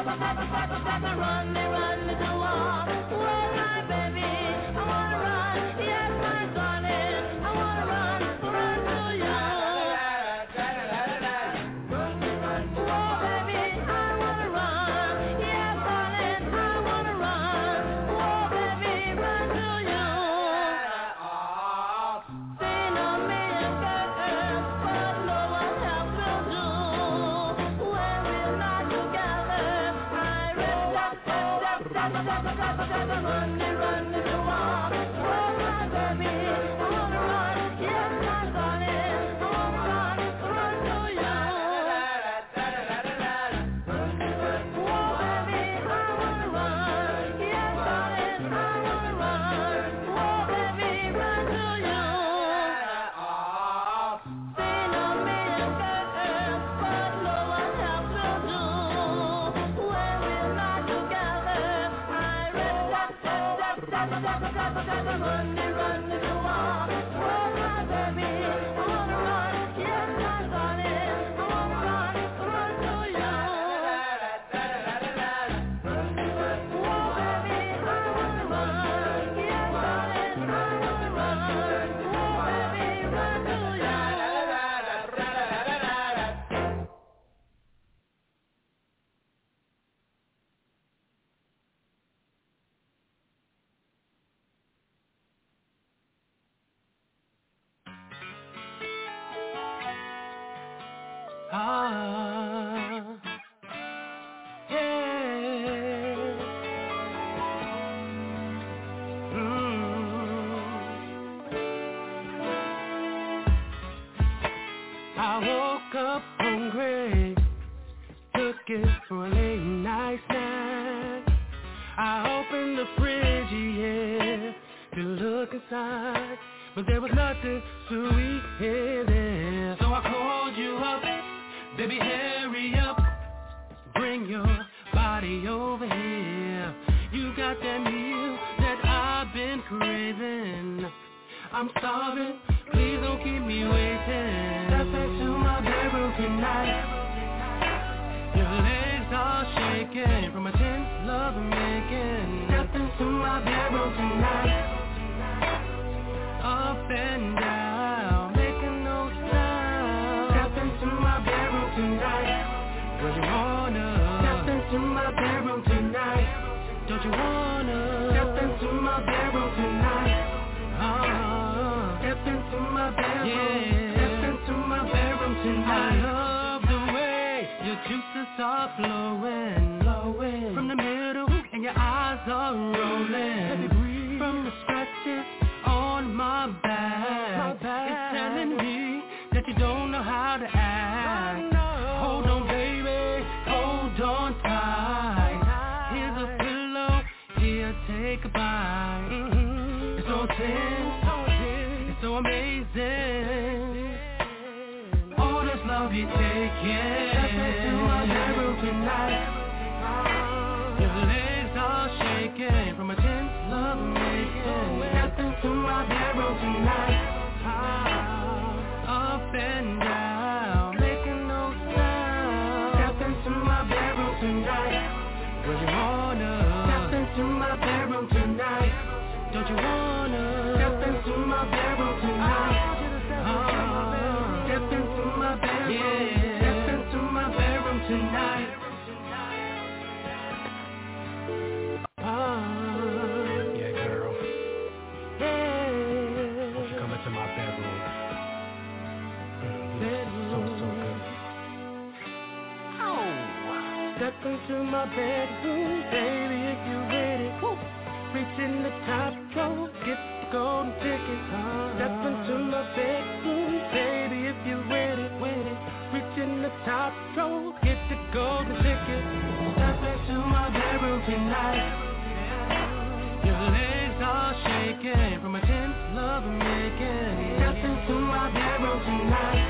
I woke up hungry, looking for a late night snack. I opened the fridge, yeah, to look inside, but there was nothing sweet in there. So I called you up, baby, hurry up, bring your body over here. You got that meal that I've been craving. I'm starving, please don't keep me waiting. Step into my bedroom tonight. Your legs are shaking from a tense love making. Step into my bedroom tonight. Up and down, making no sound. Step into my bedroom tonight. Where you wanna? Step into my bedroom tonight. Don't you wanna? Step into my bedroom tonight. Step into my bedroom, yeah. Step into my bedroom tonight. I love the way your juices are flowing from the middle and your eyes are rolling. From the scratches on my back, it's telling me that you don't know how to act. Hold on, baby, hold on tight. Here's a pillow, here, take a bite. It's so tense, so amazing. All this love you taking. Step into my bedroom tonight. Your legs are shaking from a tense love making. Step into my bedroom tonight. Up and down, making no sound. Step into my bedroom tonight. Where you wanna? Step into my bedroom tonight. Don't you wanna? Step into my bedroom tonight. Step into my bedroom. Yeah. Step into my bedroom tonight. Yeah, girl. Yeah. Won't you come into my bedroom? So good. Oh. Step into my bedroom, baby, if you're ready. Woo. Reach in the top drawer, get the golden ticket. Step into my bedroom, baby, if you're ready. Reach in the top drawer, get the golden ticket. Step into my bedroom tonight. Your legs are shaking from a tense love making. Step into my bedroom tonight.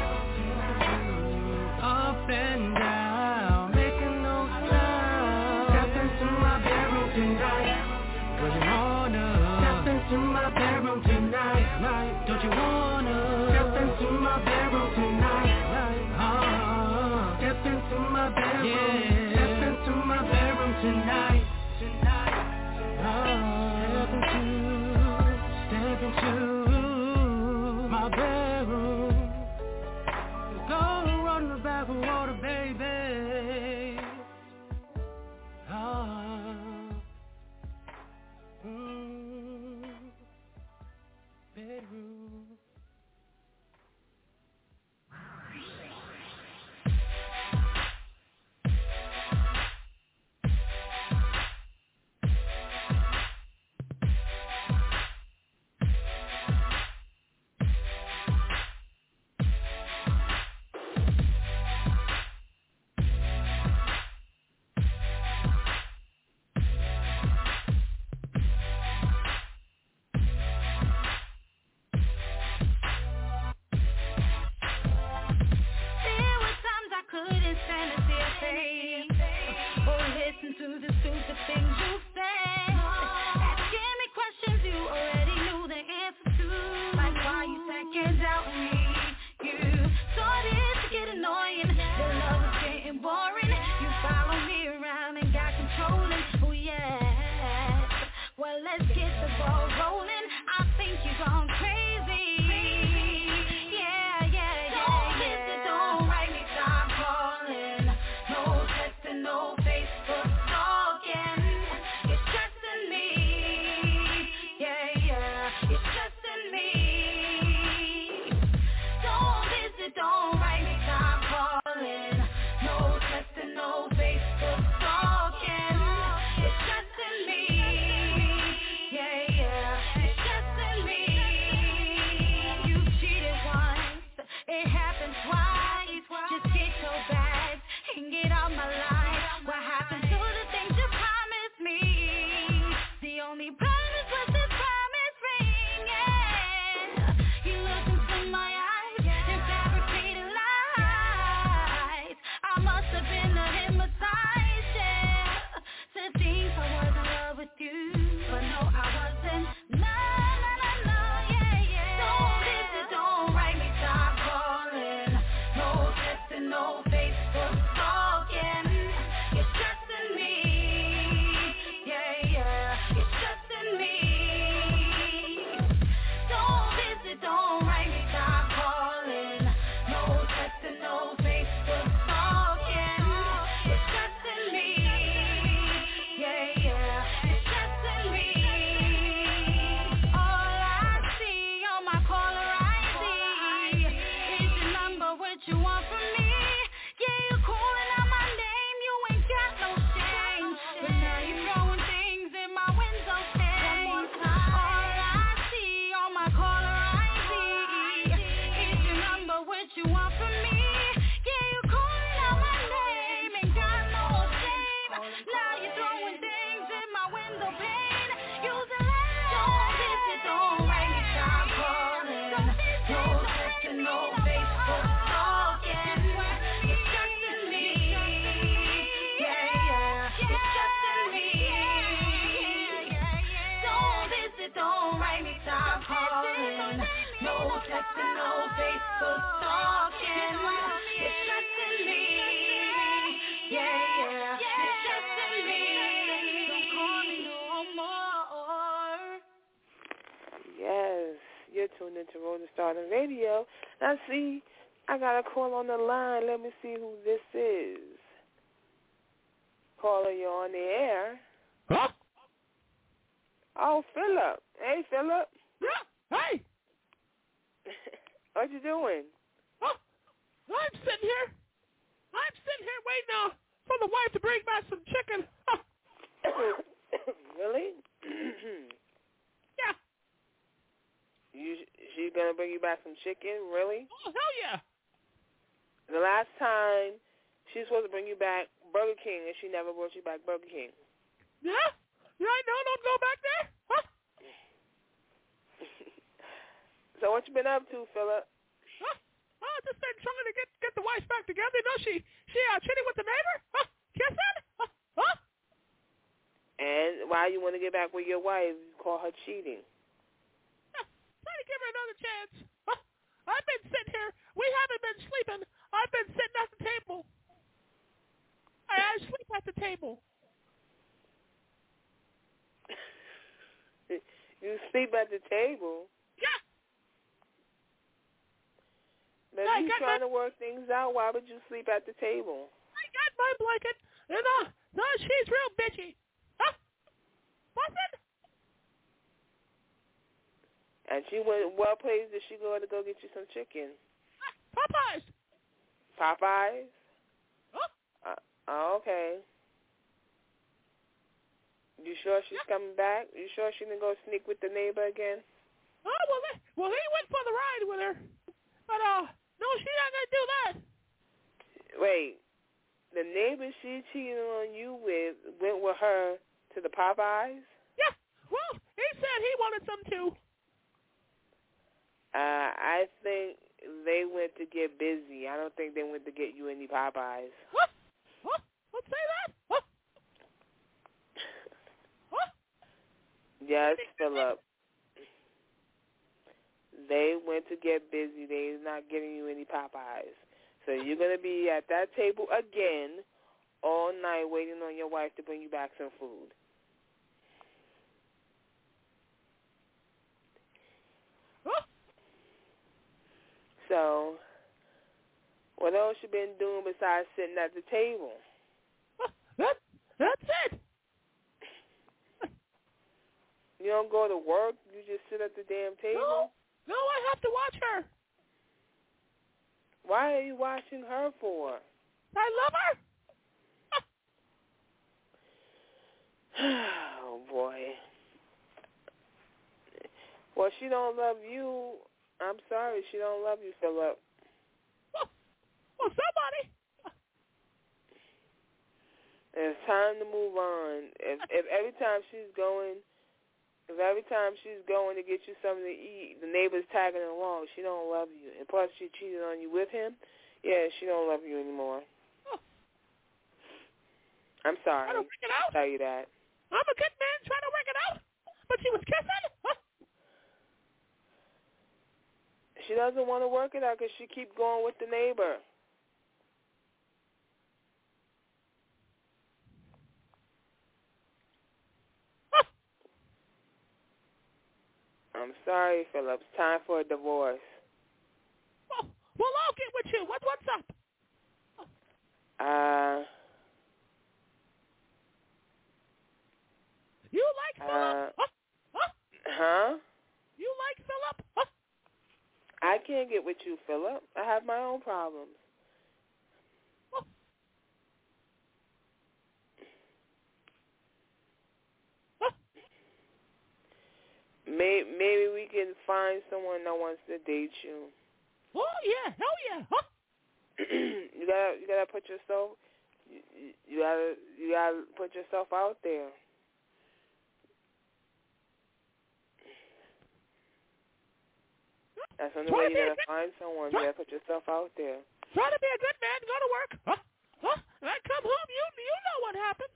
Up and down, making no sound. Step into my bedroom tonight. Where you wanna? Step into my bedroom tonight. Don't you wanna? Step into my bedroom tonight. Step into my bedroom. Yeah. Step into my bedroom. the stupid things you said. Asking me questions you already knew the answer to. Like why you second doubting me. You started to get annoying. The love was getting boring. You followed me around and got controlling. Oh yeah. Well, let's get the ball rolling. I think you've gone crazy. Don't visit, don't write me, stop calling. No texting, no Facebook stalking. You're stressing me. You're stressing me. Don't visit, don't write me, stop calling. No texting, no Facebook stalking. You're stressing me. You're stressing me. You cheated once, it happened twice. Just get your bags and get out my life. What happened to the things you promised me? The only promise was this promise ring. You looked into my eyes and fabricated lies. I must have been hypnotized, said things I was in love with you, but no, I wasn't. No, Don't visit, don't write me, stop calling. No texting, no Facebook stalking. You're stressing me. You're stressing me. Don't visit, don't write me, stop calling. No texting, no Facebook stalking. You're stressing me. You're stressing me. All I see on my caller ID is your number, what you want from me. You're calling out my name, you ain't got no shame. But now you're throwing things in my window pane. All I see on my caller ID is your number, what you want from me. You're calling out my name, ain't got no shame. Now you're throwing things in my window pane. Using love. Don't visit, don't write me, stop calling. No texting, no Facebook stalking. You're stressing me. You're stressing me. Don't visit, don't write me, stop calling. No texting, no Facebook stalking. You're stressing me. You're stressing me. Don't call me no more. Yes, you're tuned into Roller Starting Radio. Now, see, I got a call on the line. Let me see who this is. Caller, you're on the air. Huh? Oh, Philip. Hey, Philip. Yeah. Hey. What you doing? Oh, I'm sitting here waiting for the wife to bring back some chicken. Really? Yeah. She gonna bring you back some chicken? Really? Oh, hell yeah. The last time she's supposed to bring you back Burger King, and she never brought you back Burger King. Yeah? Yeah, I know. Don't go back there. Huh? So what you been up to, Philip? Huh? Oh, just been trying to get the wife back together. You know, she cheating with the neighbor. Huh? Kissing? Huh? And why you want to get back with your wife? You call her cheating. Trying to give her another chance. Huh? I've been sitting here. We haven't been sleeping. I've been sitting at the table. I sleep at the table. You sleep at the table? Yeah. But if you're trying to work things out, why would you sleep at the table? I got my blanket, and no, she's real bitchy. Huh? What's it? And she went, what place did she go to go get you some chicken? Popeyes. Popeyes? Huh? Okay. You sure she's coming back? You sure she didn't go sneak with the neighbor again? Oh, well, he went for the ride with her. But, no, she's not going to do that. Wait. The neighbor she cheated on you with went with her to the Popeyes? Yeah. Well, he said he wanted some, too. I think they went to get busy. I don't think they went to get you any Popeyes. What? What? Let's say that? What? Yes, Philip. They went to get busy. They're not getting you any Popeyes. So you're going to be at that table again all night waiting on your wife to bring you back some food. So what else you been doing besides sitting at the table? That's it. You don't go to work? You just sit at the damn table? No, I have to watch her. Why are you watching her for? I love her. Oh, boy. Well, she don't love you. I'm sorry, she don't love you, Philip. Well, somebody. It's time to move on. If every time she's going to get you something to eat, the neighbor's tagging along, she don't love you. And plus she cheated on you with him, yeah, she don't love you anymore. I'm sorry. Trying to work it out. I'll tell you that. I'm a good man trying to work it out. But she was kissing. She doesn't want to work it out because she keep going with the neighbor. I'm sorry, Philip. It's time for a divorce. Well, I'll get with you. What's up? You like Philip? Huh? You like Philip? I can't get with you, Philip. I have my own problems. Maybe we can find someone that wants to date you. Oh yeah, hell yeah. You gotta put yourself. You gotta put yourself out there. That's the only way you gotta find someone. You gotta put yourself out there. Try to be a good man. Go to work. And I come home. You know what happened.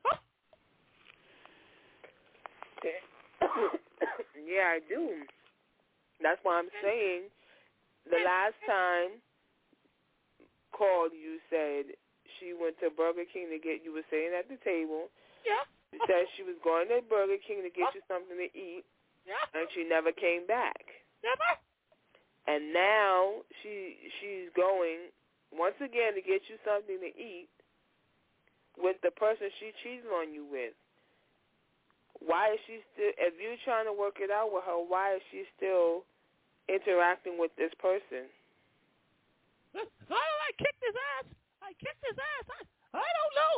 Yeah, I do. That's why I'm saying the last time called, you said she went to Burger King to get, you were sitting at the table. Yeah. You said she was going to Burger King to get you something to eat. Yeah. And she never came back. Never? And now she's going once again to get you something to eat with the person she cheated on you with. Why is she still, if you're trying to work it out with her, why is she still interacting with this person? How did I kick his ass? I kicked his ass. I don't know.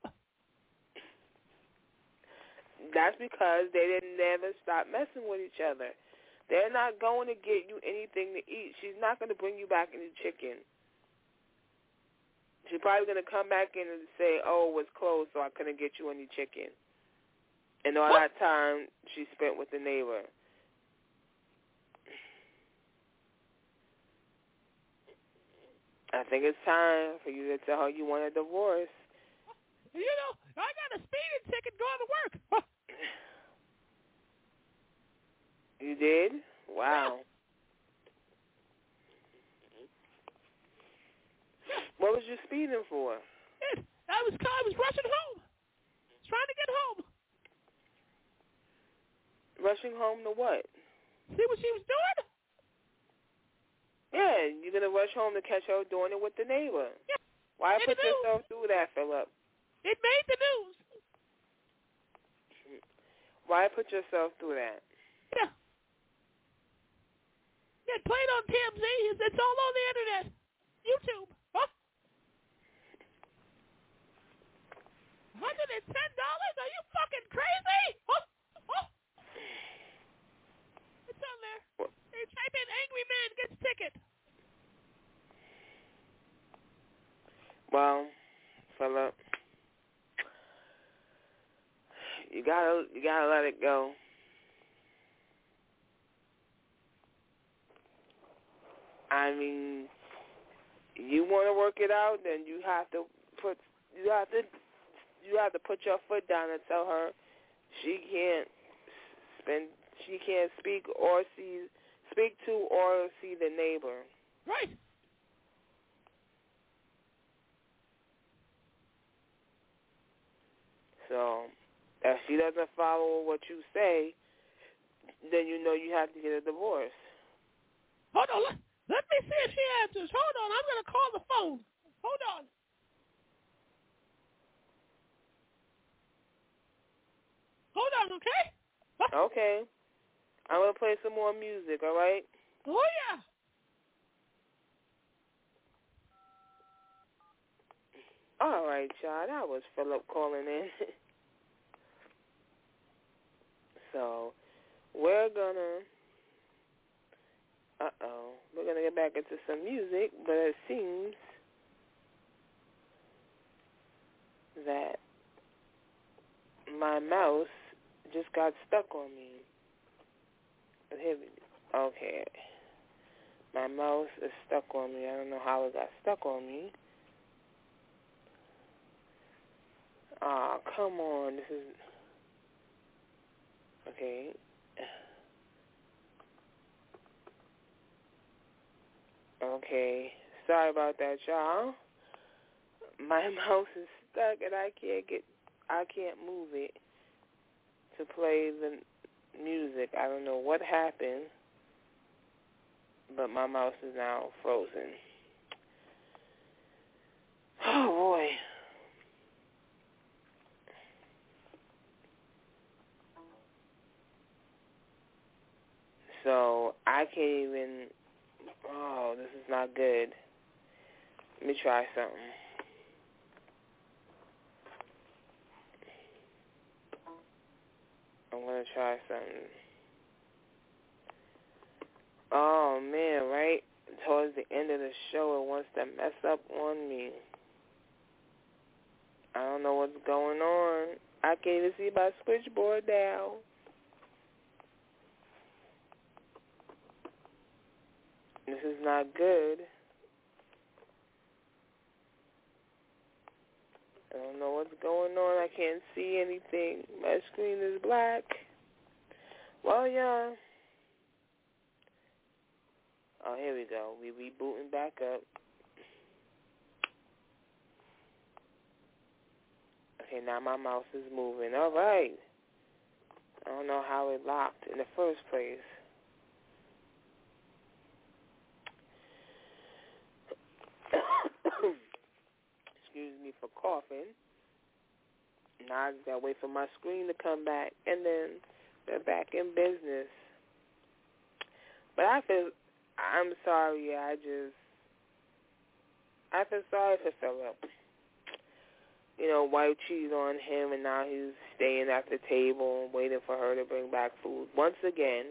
That's because they didn't never stop messing with each other. They're not going to get you anything to eat. She's not going to bring you back any chicken. She's probably going to come back in and say, oh, it was closed, so I couldn't get you any chicken. And all that time she spent with the neighbor. I think it's time for you to tell her you want a divorce. You know, I got a speeding ticket going to work. You did? Wow. What was you speeding for? I was rushing home. Trying to get home. Rushing home to what? See what she was doing? Yeah, you're going to rush home to catch her doing it with the neighbor. Yeah. Why put yourself through that, Philip? It made the news. Why put yourself through that? Yeah. It played on TMZ. It's all on the internet. YouTube. Huh? $110? Are you fucking crazy? Huh? Huh? It's on there. Hey, type in "angry man gets ticket." Well, Philip, you gotta let it go. I mean, you want to work it out, then you have to put your foot down and tell her she can't husband. She can't speak to or see the neighbor. Right. So, if she doesn't follow what you say, then you know you have to get a divorce. Hold on. Let me see if she answers. Hold on. I'm going to call the phone. Hold on. Hold on, okay? Okay. I'm going to play some more music, all right? Oh, yeah. All right, y'all. That was Philip calling in. So, we're going to get back into some music, but it seems that my mouse just got stuck on me. Okay. My mouse is stuck on me. I don't know how it got stuck on me. Ah, come on. This is... Okay. Okay. Sorry about that, y'all. My mouse is stuck and I can't move it to play the music. I don't know what happened, but my mouse is now frozen. Oh, boy. So I can't even... Oh, this is not good. Let me try something. I'm going to try something. Oh, man, right? Towards the end of the show, it wants to mess up on me. I don't know what's going on. I can't even see my switchboard now. This is not good. I don't know what's going on. I can't see anything. My screen is black. Well, yeah. Oh, here we go. We rebooting back up. Okay, now my mouse is moving. All right. I don't know how it locked in the first place. Excuse me for coughing. Now I just gotta wait for my screen to come back, and then they're back in business. But I'm sorry. I feel sorry for Philip. You know, wife cheated on him, and now he's staying at the table and waiting for her to bring back food once again.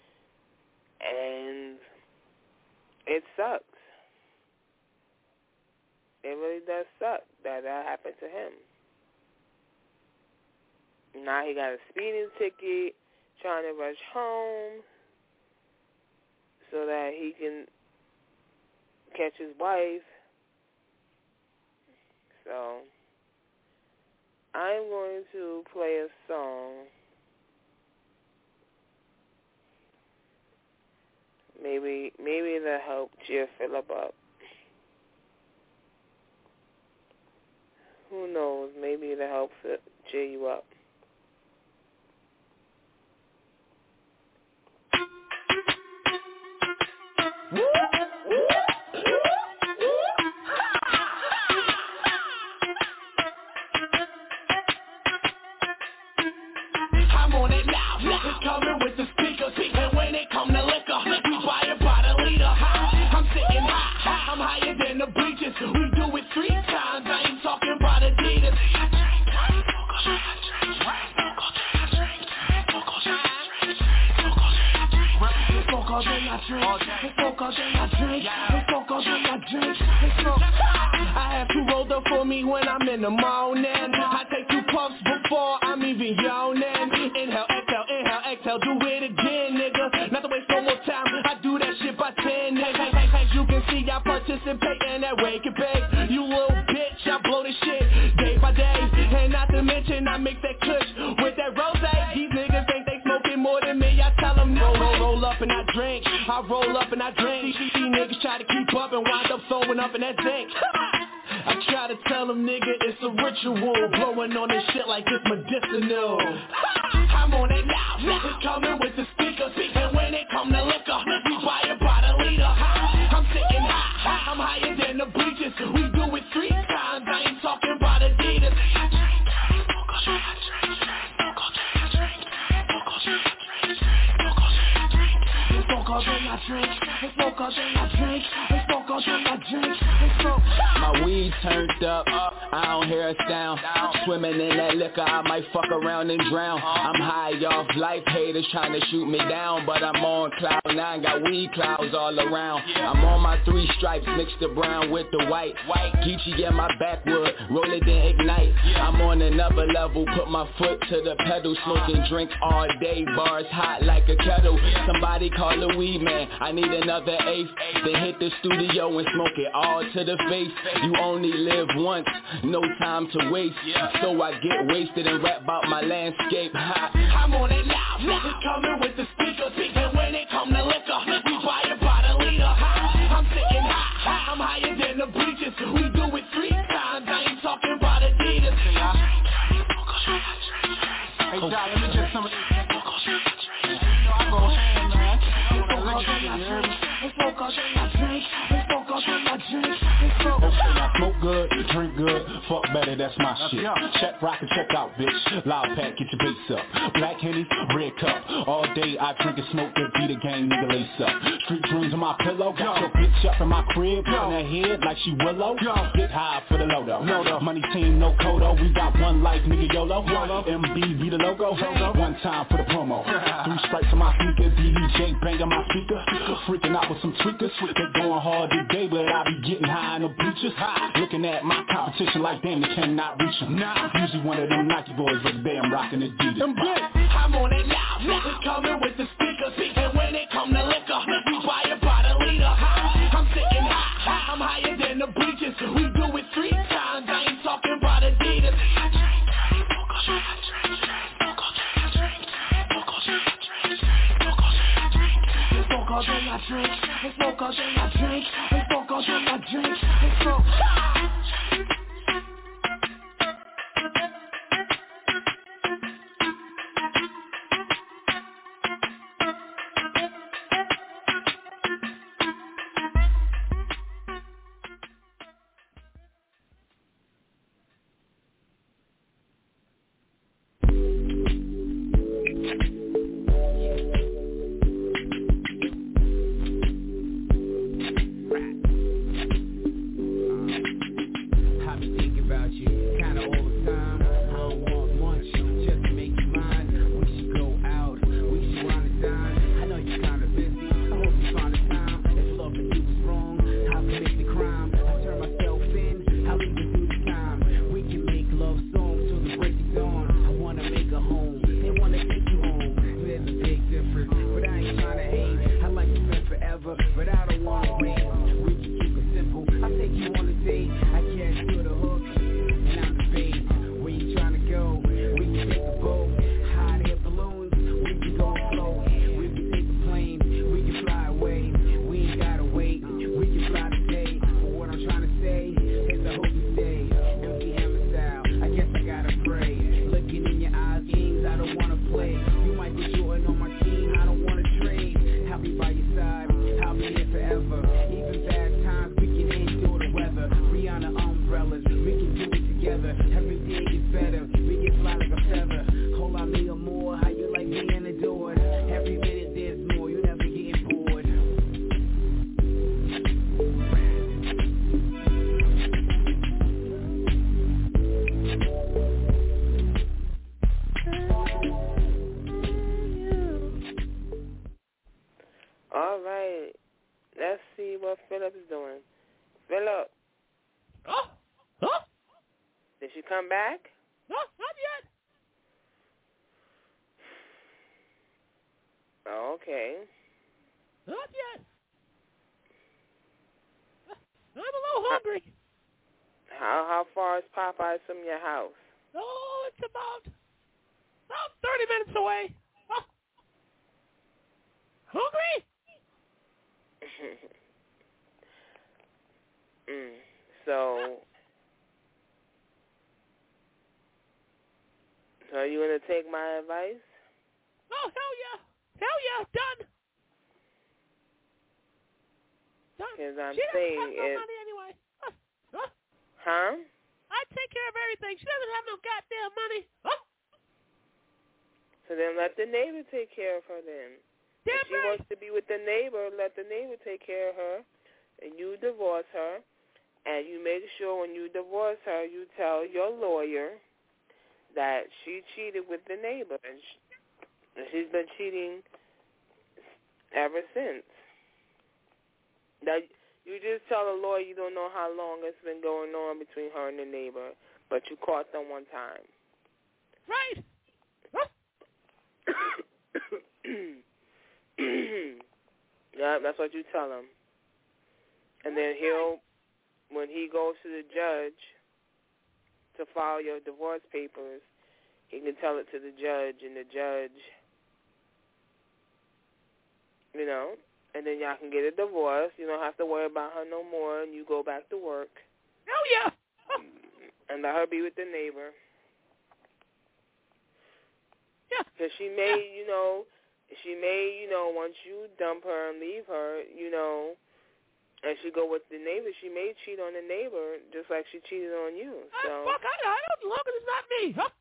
And it sucks. It really does suck that happened to him. Now he got a speeding ticket, trying to rush home so that he can catch his wife. So I'm going to play a song. Maybe it'll help cheer Philip up. Who knows? Maybe it'll help cheer you up. I'm on it now. It's coming with the speakers. And when it come to liquor, we buy it by the liter. I'm sitting high. I'm higher than the bleachers. We do it 3 times. I ain't talking about Adidas. Smoke all day I drink. Smoke all day I drink. Smoke all day I drink. I have 2 rolled up for me when I'm in the morning. I take 2 puffs before I'm even yawning. Inhale, exhale, do it again, nigga. Not to waste no more time. I do that shit by 10, nigga. As you can see, I participate in that wake and bake. You little bitch, I blow this shit day by day. And not to mention, I mix that kush with that rose. These niggas think they smoking more than me, I tell them no. Roll up and I drink, I roll up and I drink. See niggas try to keep up and wind up throwing up in that zinc. I try to tell them, nigga, it's a ritual. Blowing on this shit like it's medicinal. I'm on it now, niggas coming with the speakers. And when it come to liquor, we buy it by the liter. I'm sitting high, I'm higher than the bleachers. We do it 3 times, I ain't talking about Adidas. My weed turned up, I don't hear a sound. Swimming in that liquor, I might fuck around and drown. I'm high off life, haters trying to shoot me down, but I'm on cloud 9, got weed clouds all around. I'm on my 3 stripes, mix the brown with the white. Geechee in my backwood, roll it then ignite. I'm on another level, put my foot to the pedal, smoking drink all day, bars hot like a kettle. Somebody call the weed man, I need another eighth. Then hit the studio and smoke it all to the face. You only live once, no time to waste. So I get wasted and rap about my landscape. I'm on it now, niggas coming with the speakers. And when it come to liquor, we buy it by the liter. I'm sitting high, I'm higher than the bleachers. We do it 3 times, I ain't talking about Adidas. Hey, John, let me get some of this. I go ham, man. Okay, I smoke good, drink good, fuck better, that's my shit. Check rock and check out, bitch. Loud pack, get your bass up. Black Henny, red cup. All day I drink and smoke, that be the gang, nigga lace up. Street dreams on my pillow, got your bitch up in my crib, on her head like she Willow. Get high for the Lodo. Money team, no Kodo. We got one life, nigga YOLO. MB be the logo. One time for the promo. 3 stripes on my sneaker, DJ bang on my speaker. Freaking out with some tweakers. They going hard today, but I be getting high in the bleachers. Looking at my competition like damn, they cannot reach them. Usually one of them Nike boys, but today I'm rocking Adidas. I'm on it now, niggas coming with the speakers. And when it come to liquor, we buy it by the liter. I'm sitting high, I'm higher than the bleachers. We do it 3 times, I ain't talking about Adidas. Smoke all day I drink, smoke all day I drink, smoke all day I drink, smoke. Come back? No, not yet. Oh, okay. Not yet. I'm a little hungry. How far is Popeyes from your house? Oh, it's about 30 minutes away. Hungry? So are you going to take my advice? Oh, hell yeah. Hell yeah, done. Because I'm she saying doesn't have no money anyway. Huh? I take care of everything. She doesn't have no goddamn money. So then let the neighbor take care of her then. If she wants to be with the neighbor, let the neighbor take care of her, and you divorce her, and you make sure when you divorce her, you tell your lawyer that she cheated with the neighbor, and she's been cheating ever since. Now, you just tell a lawyer you don't know how long it's been going on between her and the neighbor, but you caught them one time. Right. Yeah, that's what you tell him. And then when he goes to the judge to file your divorce papers, he can tell it to the judge, and the judge, and then y'all can get a divorce. You don't have to worry about her no more, and you go back to work. Oh, yeah. And let her be with the neighbor. Yeah. Because she may, once you dump her and leave her, and she go with the neighbor, she may cheat on the neighbor just like she cheated on you. So. Fuck, I don't, as long as it's not me. Huh?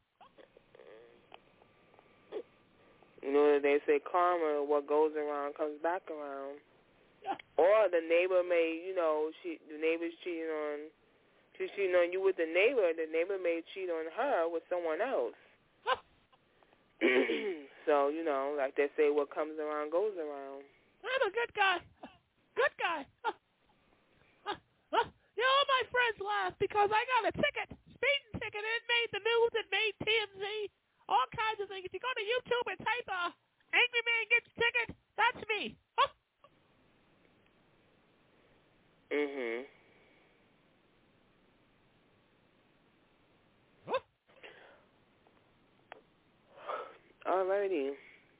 They say karma, what goes around comes back around. Yeah. Or the neighbor may, the neighbor's cheating on you with the neighbor may cheat on her with someone else. Huh. So, like they say, what comes around goes around. I'm a good guy. Good guy. All my friends laugh because I got a ticket, speeding ticket. It made the news. It made TMZ. All kinds of things. If you go to YouTube and type Angry Man Gets Ticket, that's me. Huh? Mhm. Huh? Alrighty.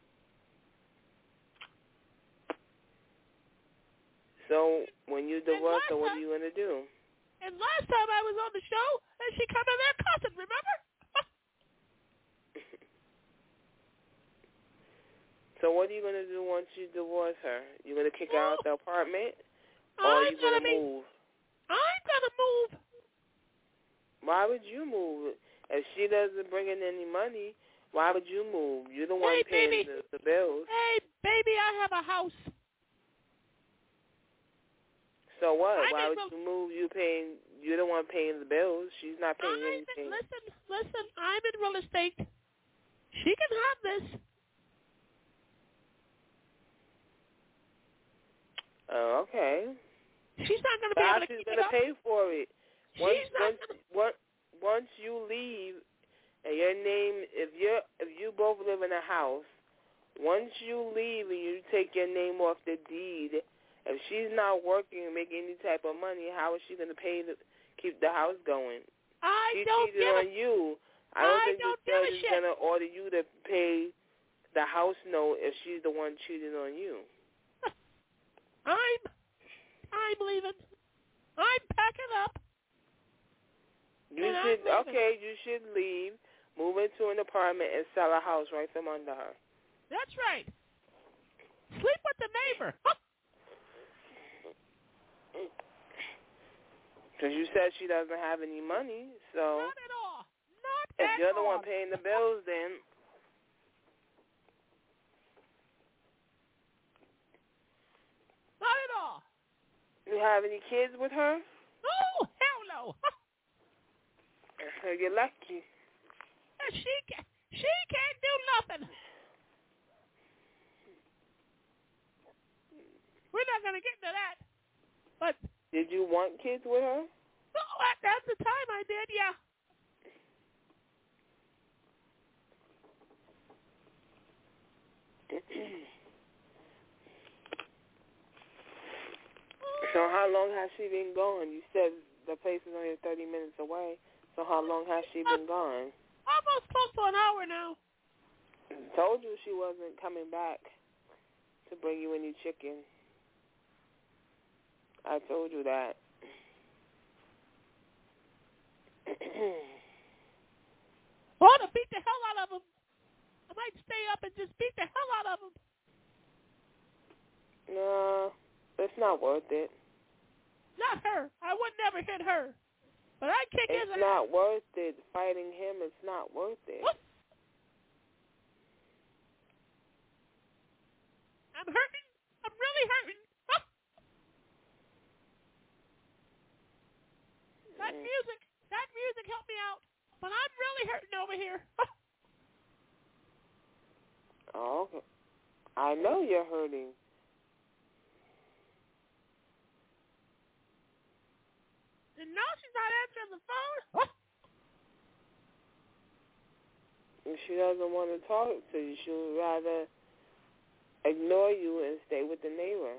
So when you divorce her, what are you gonna do? And last time I was on the show, and she come in there cussing. Remember? So what are you going to do once you divorce her? You going to kick her out the apartment? Or are you going to move? I'm going to move. Why would you move? If she doesn't bring in any money, why would you move? You're the one paying the bills. Hey, baby, I have a house. So what? Why would you move? You're the one paying the bills. She's not paying anything. Listen, I'm in real estate. She can have this. Oh, okay. She's not going to be able to keep it up. She's going to pay for it. Once you leave, and your name, if you both live in a house, once you leave and you take your name off the deed, if she's not working and making any type of money, how is she going to pay to keep the house going? She cheated on you. I don't think the judge is going to order you to pay the house note if she's the one cheating on you. I'm leaving. I'm packing up. You should leave, move into an apartment, and sell a house right from under her. That's right. Sleep with the neighbor. Because you said she doesn't have any money, so. Not at all. If you're the one paying the bills, then. Not at all. You have any kids with her? Oh, hell no. You're lucky. She can't do nothing. We're not going to get into that. But did you want kids with her? No, that's the time I did, yeah. So how long has she been gone? You said the place is only 30 minutes away. So how long has she been gone? Almost close to an hour now. Told you she wasn't coming back to bring you any chicken. I told you that. Oh, to beat the hell out of him. I might stay up and just beat the hell out of him. No, it's not worth it. Not her. I would never hit her. But I'd kick his ass. It's not worth it. Fighting him, it's not worth it. What? I'm hurting. I'm really hurting. Ah. That music helped me out. But I'm really hurting over here. Ah. Oh, okay. I know you're hurting. And now she's not answering the phone. Ah. If she doesn't want to talk to you, she would rather ignore you and stay with the neighbor.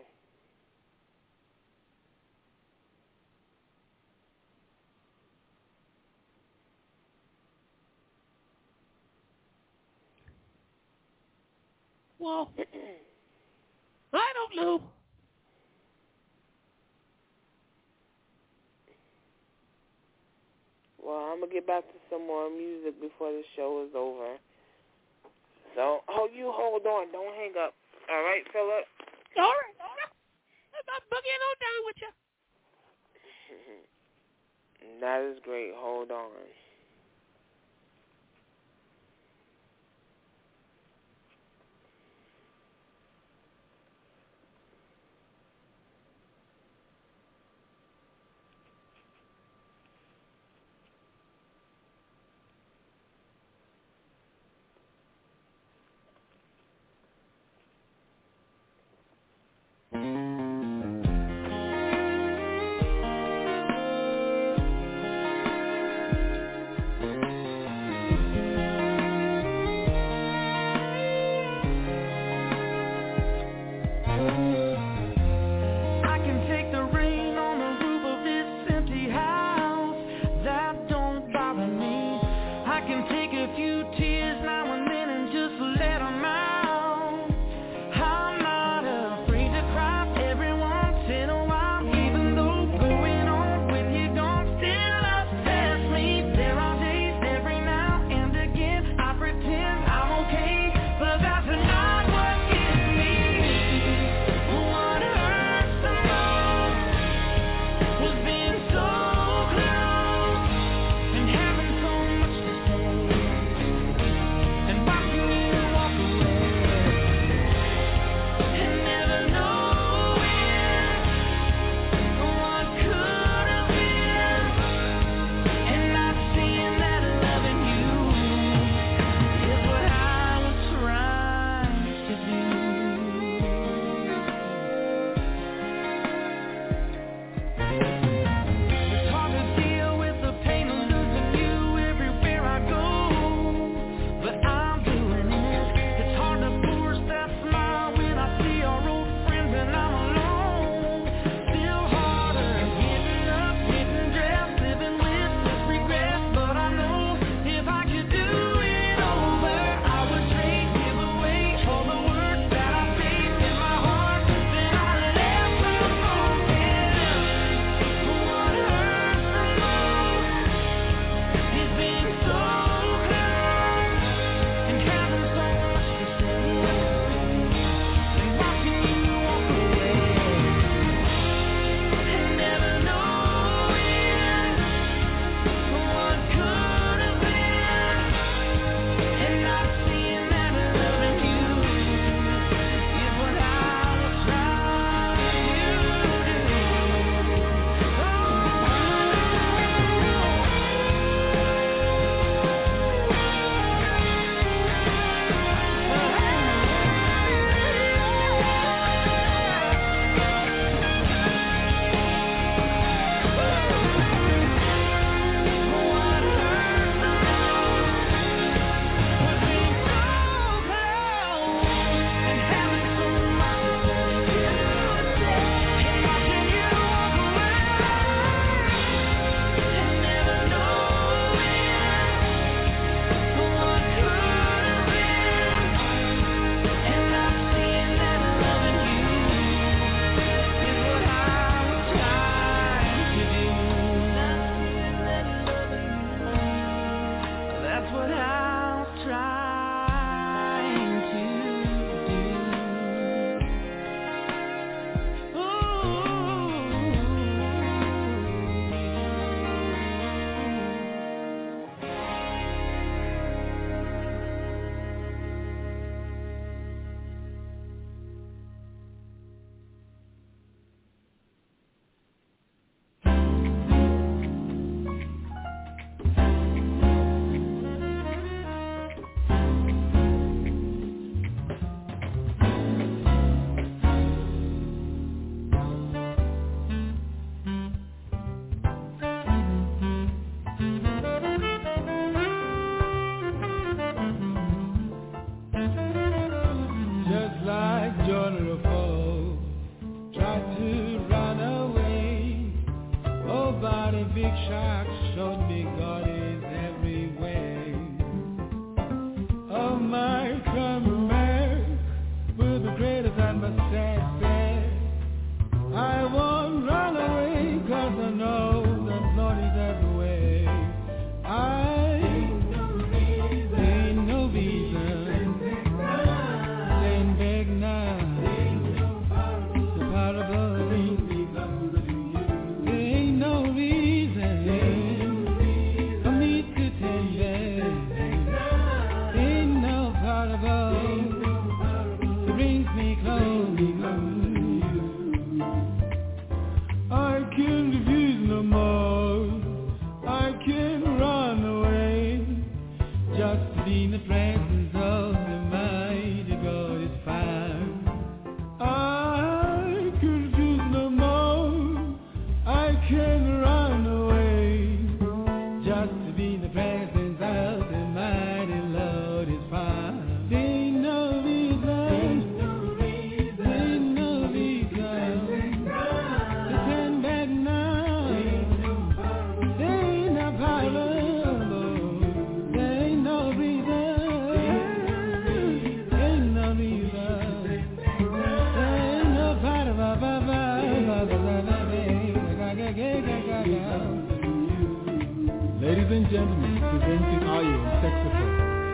Well, I don't know. Well, I'm going to get back to some more music before the show is over. So, you hold on. Don't hang up. All right, Philip? All right. I'm boogieing on down with you. That is great. Hold on. presence of the mighty God is fire. I could choose no more. I can run away. Just to be in the presence of the mighty Lord is fire. Ain't no reason to turn back now. Ain't no power. Ain't no reason. Ain't no reason. Ain't no power. Ladies and gentlemen, presenting Ayo on saxophone.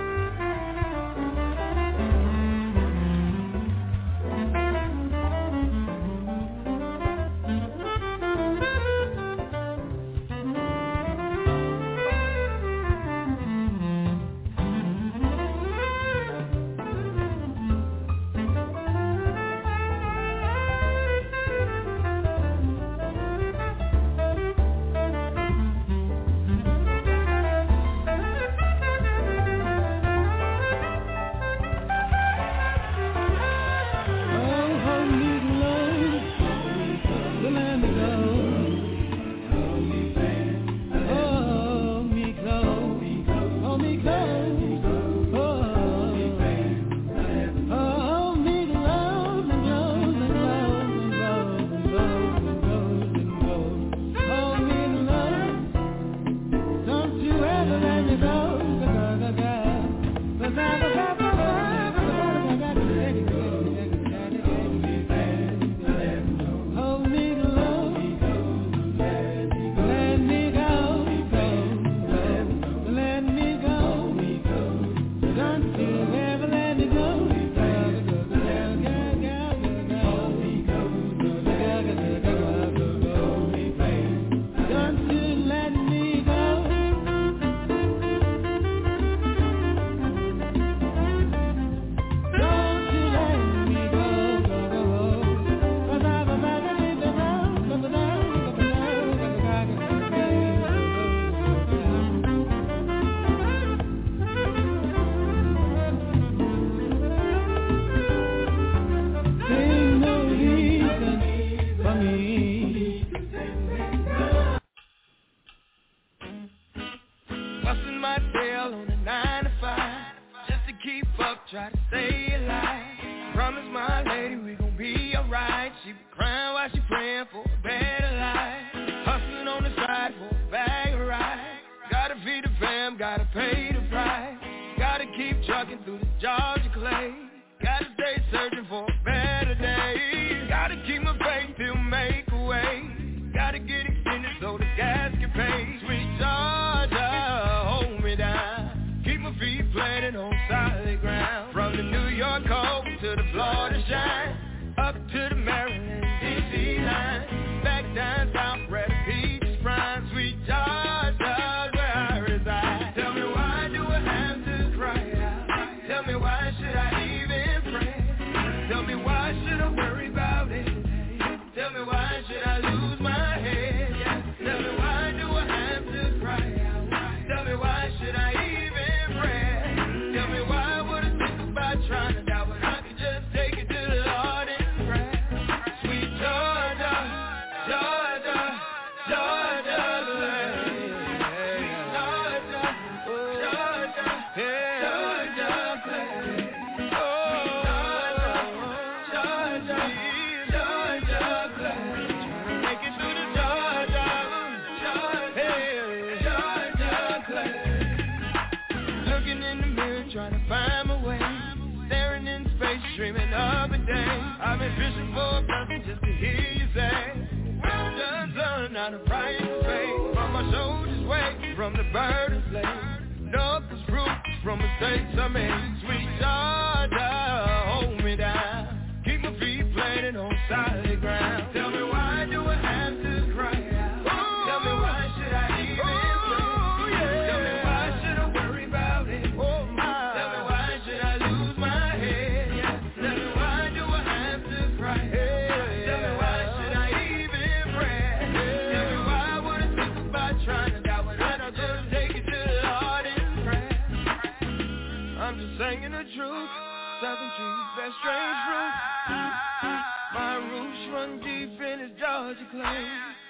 Busting my tail on a 9 to 5 just to keep up, try to stay alive. Promise my lady we gon' be alright. She be crying while she praying for a better life. Hustling on the side for a bag of rice. Gotta feed the fam, gotta pay the price. Gotta keep trucking through the Georgia clay. Gotta stay searching for a better day. Gotta keep my faith till make a way. Gotta get extended so the gas can pay. Sweet Georgia, hold me down. Keep my feet planted on solid ground. From the New York cold to the Florida shine, up to the Maryland DC line, back down south where the peach prime. Sweet Georgia, where I reside. Tell me why do I have to cry out? Tell me why should I even pray? Tell me why should I worry about it? Tell me why should I lose my head? Tell me why do I have to cry out? Tell me why should I even pray? Tell me why would I think about trying to die when I could just take it to the Lord in prayer? Sweet Georgia, Georgia, Georgia, Georgia, Georgia, Georgia, dreaming of a day. I've been fishing for a blessing just to hear you say, well done, son, not a price to pay. From my shoulders weight, from the burden slave. Nothing's proof from mistakes I made. Sweet Georgia, hold me down. Keep my feet planted on solid ground. Tell me why do I have to cry out? Tell me why should I even pray? Tell me why should I worry about it? Tell me why should I lose my head? I'm just singing the truth. Southern trees bear strange fruit. My roots run deep in this Georgia clay.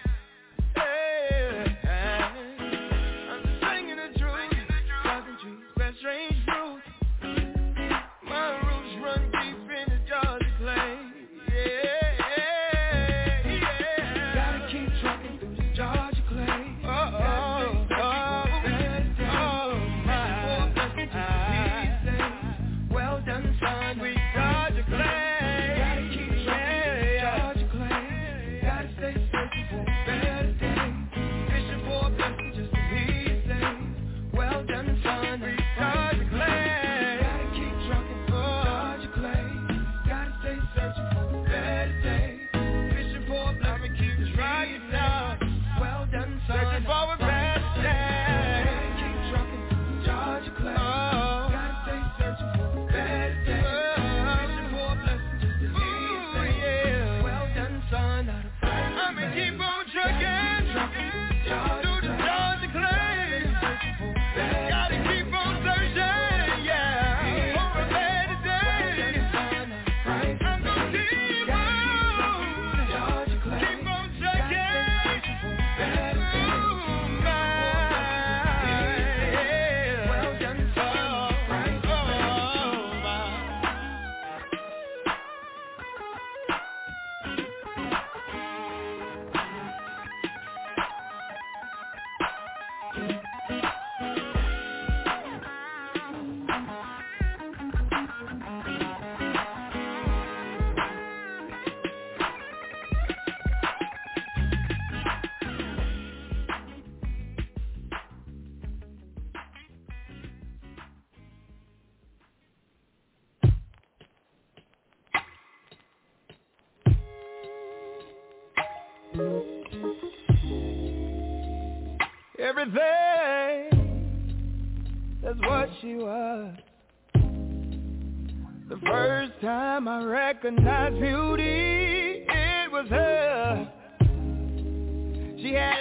I'm just singing the truth. Southern trees bear strange fruit. My roots run deep in this Georgia clay. Gotta keep trucking through the Georgia clay. Well done, son. We Georgia clay. Gotta keep trucking Georgia clay. Gotta stay searching for a better day. Fishing for a blessing just to hear you say, well done, son. We Georgia clay. Gotta keep trucking Georgia clay. Gotta stay searching for a better day. Fishing for a blessing, keep trying now. Well done, son. Searching for a better day. Gotta keep trucking Georgia clay. Gotta stay searching for a better day. Fishing for a blessing just to hear you say, well done, son. I'ma keep on trucking through the Georgia clay. Gotta keep on searching, for a better day. I'm gonna keep on trucking. Well done, son. Everything, that's what she was. The first time I recognized beauty, it was her. She had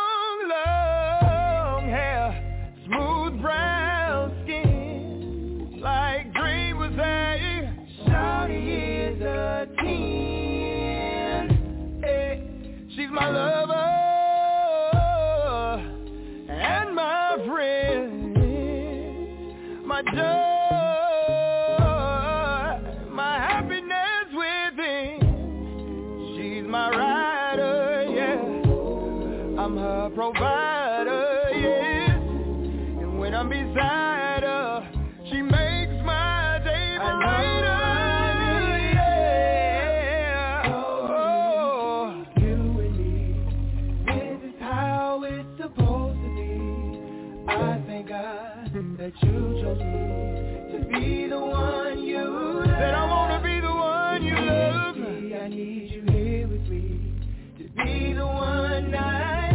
long hair, smooth brown skin, like dream was a shawty is a 10. Hey, she's my lover. My joy, my happiness within. She's my rider, I'm her provider, and when I'm beside her, she makes my day brighter, you and me, this is how it's supposed to be. I thank God that you chose me to be the one you love. That I wanna be the one you love. I need you here with me to be the one I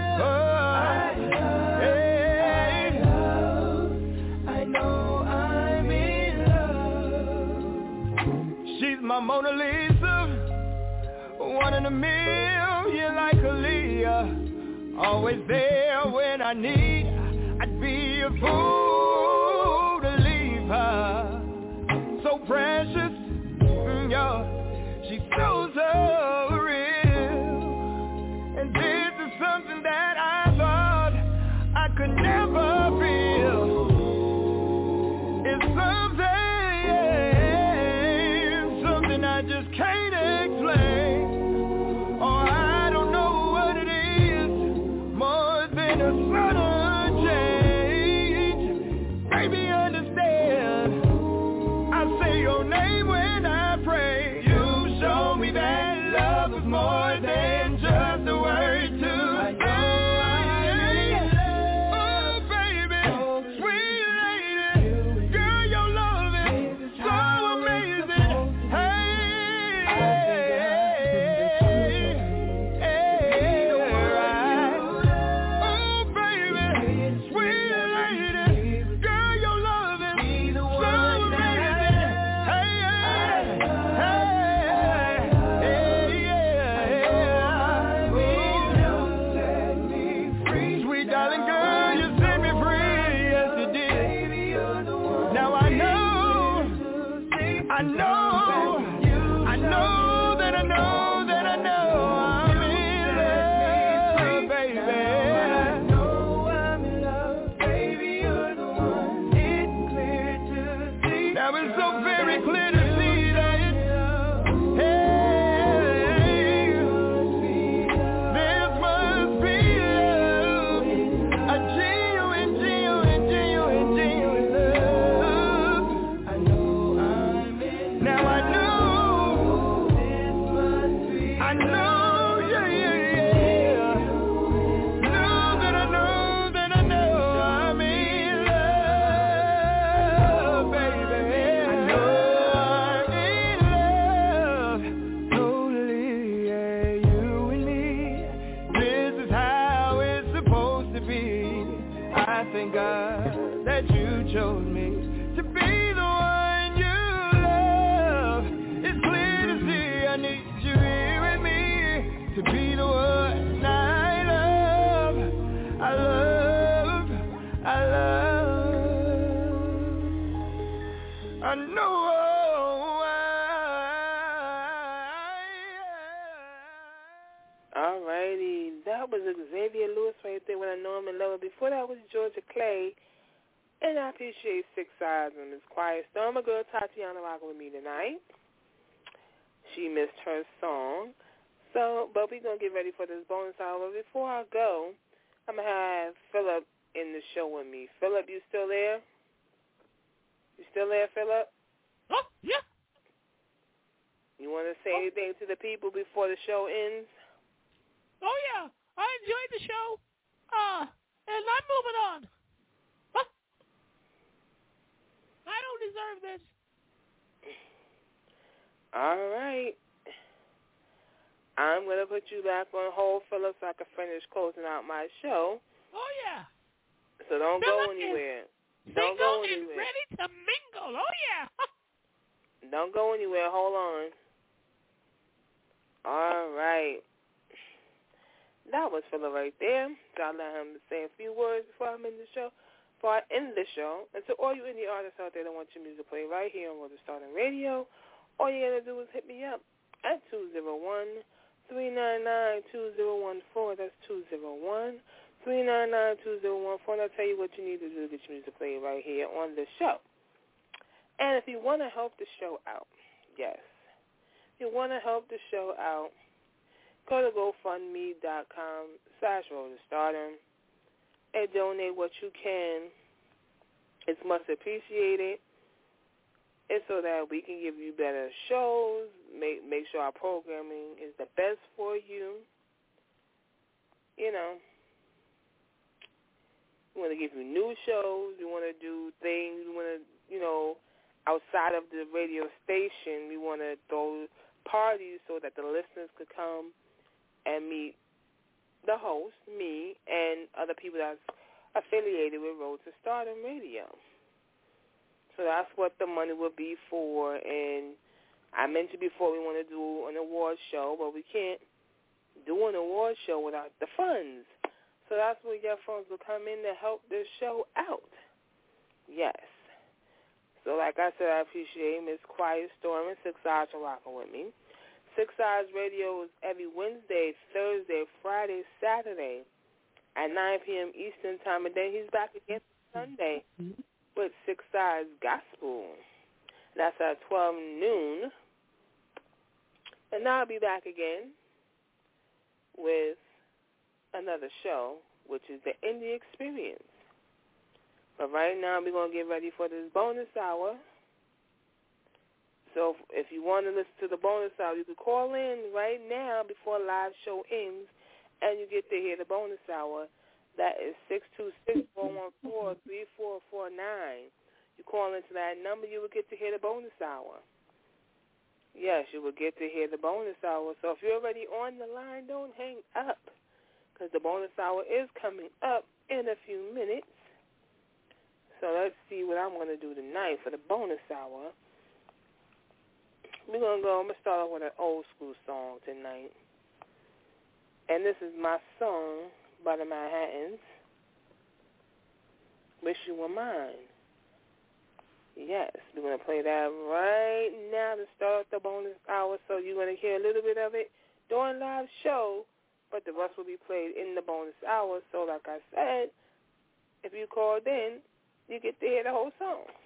love. I know I'm in love. She's my Mona Lisa, one in a million like Aaliyah. Always there when I need. I'd be a fool to leave her. So precious, she's so real. And this is something that I thought I could never feel. It's something I just can't explain. Oh, I don't know what it is, more than a sudden change. Baby, understand, I say your name when I pray. You show me that love is more than just a word to say. Oh, baby, sweet lady, girl, your love is so amazing. Hey, I know that I know that I know I'm in love, baby. I know I'm in love, baby, you're the one. It's clear to see. Now it's so very clear to see that this must be love, a genuine love. I know I'm in. Now I know this must be. I know, yeah. Know that I know I'm in love, baby. I know I'm in love, totally, yeah, you and me. This is how it's supposed to be. I thank God that you chose me to be the one you love. It's clear to see I need you here with me to be the one I love. I love. I know. Alrighty, that was Xavier Lewis right there with I Know I'm in Love. Before that was Georgia Clay, and I appreciate Six Sides and Miss Quiet Storm. My girl Tatiana rocking with me tonight. She missed her song, but we're going to get ready for this bonus hour. Before I go, I'm going to have Philip in the show with me. Philip, you still there? You still there, Philip? Oh, yeah. You want to say anything to the people before the show ends? Oh, yeah. I enjoyed the show. And I'm moving on. Huh? I don't deserve this. All right. I'm going to put you back on hold, Philip, so I can finish closing out my show. Oh, yeah. So don't go anywhere. Don't go Single anywhere. and ready to mingle. Oh, yeah. Don't go anywhere. Hold on. All right. That was Philip right there. So I'll let him say a few words before I end the show. And to all you indie artists out there that want your music played right here on Road to Stardom Radio, all you got to do is hit me up at 201-399-2014. That's 201-399-2014. And I'll tell you what you need to do to get your music played right here on the show. And if you want to help the show out, yes, if you want to help the show out, go to GoFundMe.com/Road to Stardom and donate what you can. It's much appreciated. It's so that we can give you better shows, make sure our programming is the best for you. You know, we want to give you new shows. We want to do things. We want to, outside of the radio station, we want to throw parties so that the listeners could come and meet the host, me, and other people that's affiliated with Road to Stardom Radio. So that's what the money will be for. And I mentioned before we want to do an award show, but we can't do an award show without the funds. So that's where your funds will come in to help this show out. Yes. So like I said, I appreciate Miss Quiet Storm and Six Eyes for rocking with me. Six Eyes Radio is every Wednesday, Thursday, Friday, Saturday at 9 p.m. Eastern Time. And then he's back again Sunday with Six Eyes Gospel. That's at 12 noon. And I'll be back again with another show, which is the Indie Experience. But right now we're going to get ready for this bonus hour. So if you want to listen to the bonus hour, you can call in right now before live show ends, and you get to hear the bonus hour. That is 626-414-3449. You call into that number, you will get to hear the bonus hour. Yes, you will get to hear the bonus hour. So if you're already on the line, don't hang up, because the bonus hour is coming up in a few minutes. So let's see what I'm going to do tonight for the bonus hour. I'm going to start off with an old school song tonight. And this is my song by the Manhattans, Wish You Were Mine. Yes, we're going to play that right now to start the bonus hour. So you're going to hear a little bit of it during live show, but the rest will be played in the bonus hour. So like I said, if you called in, you get to hear the whole song.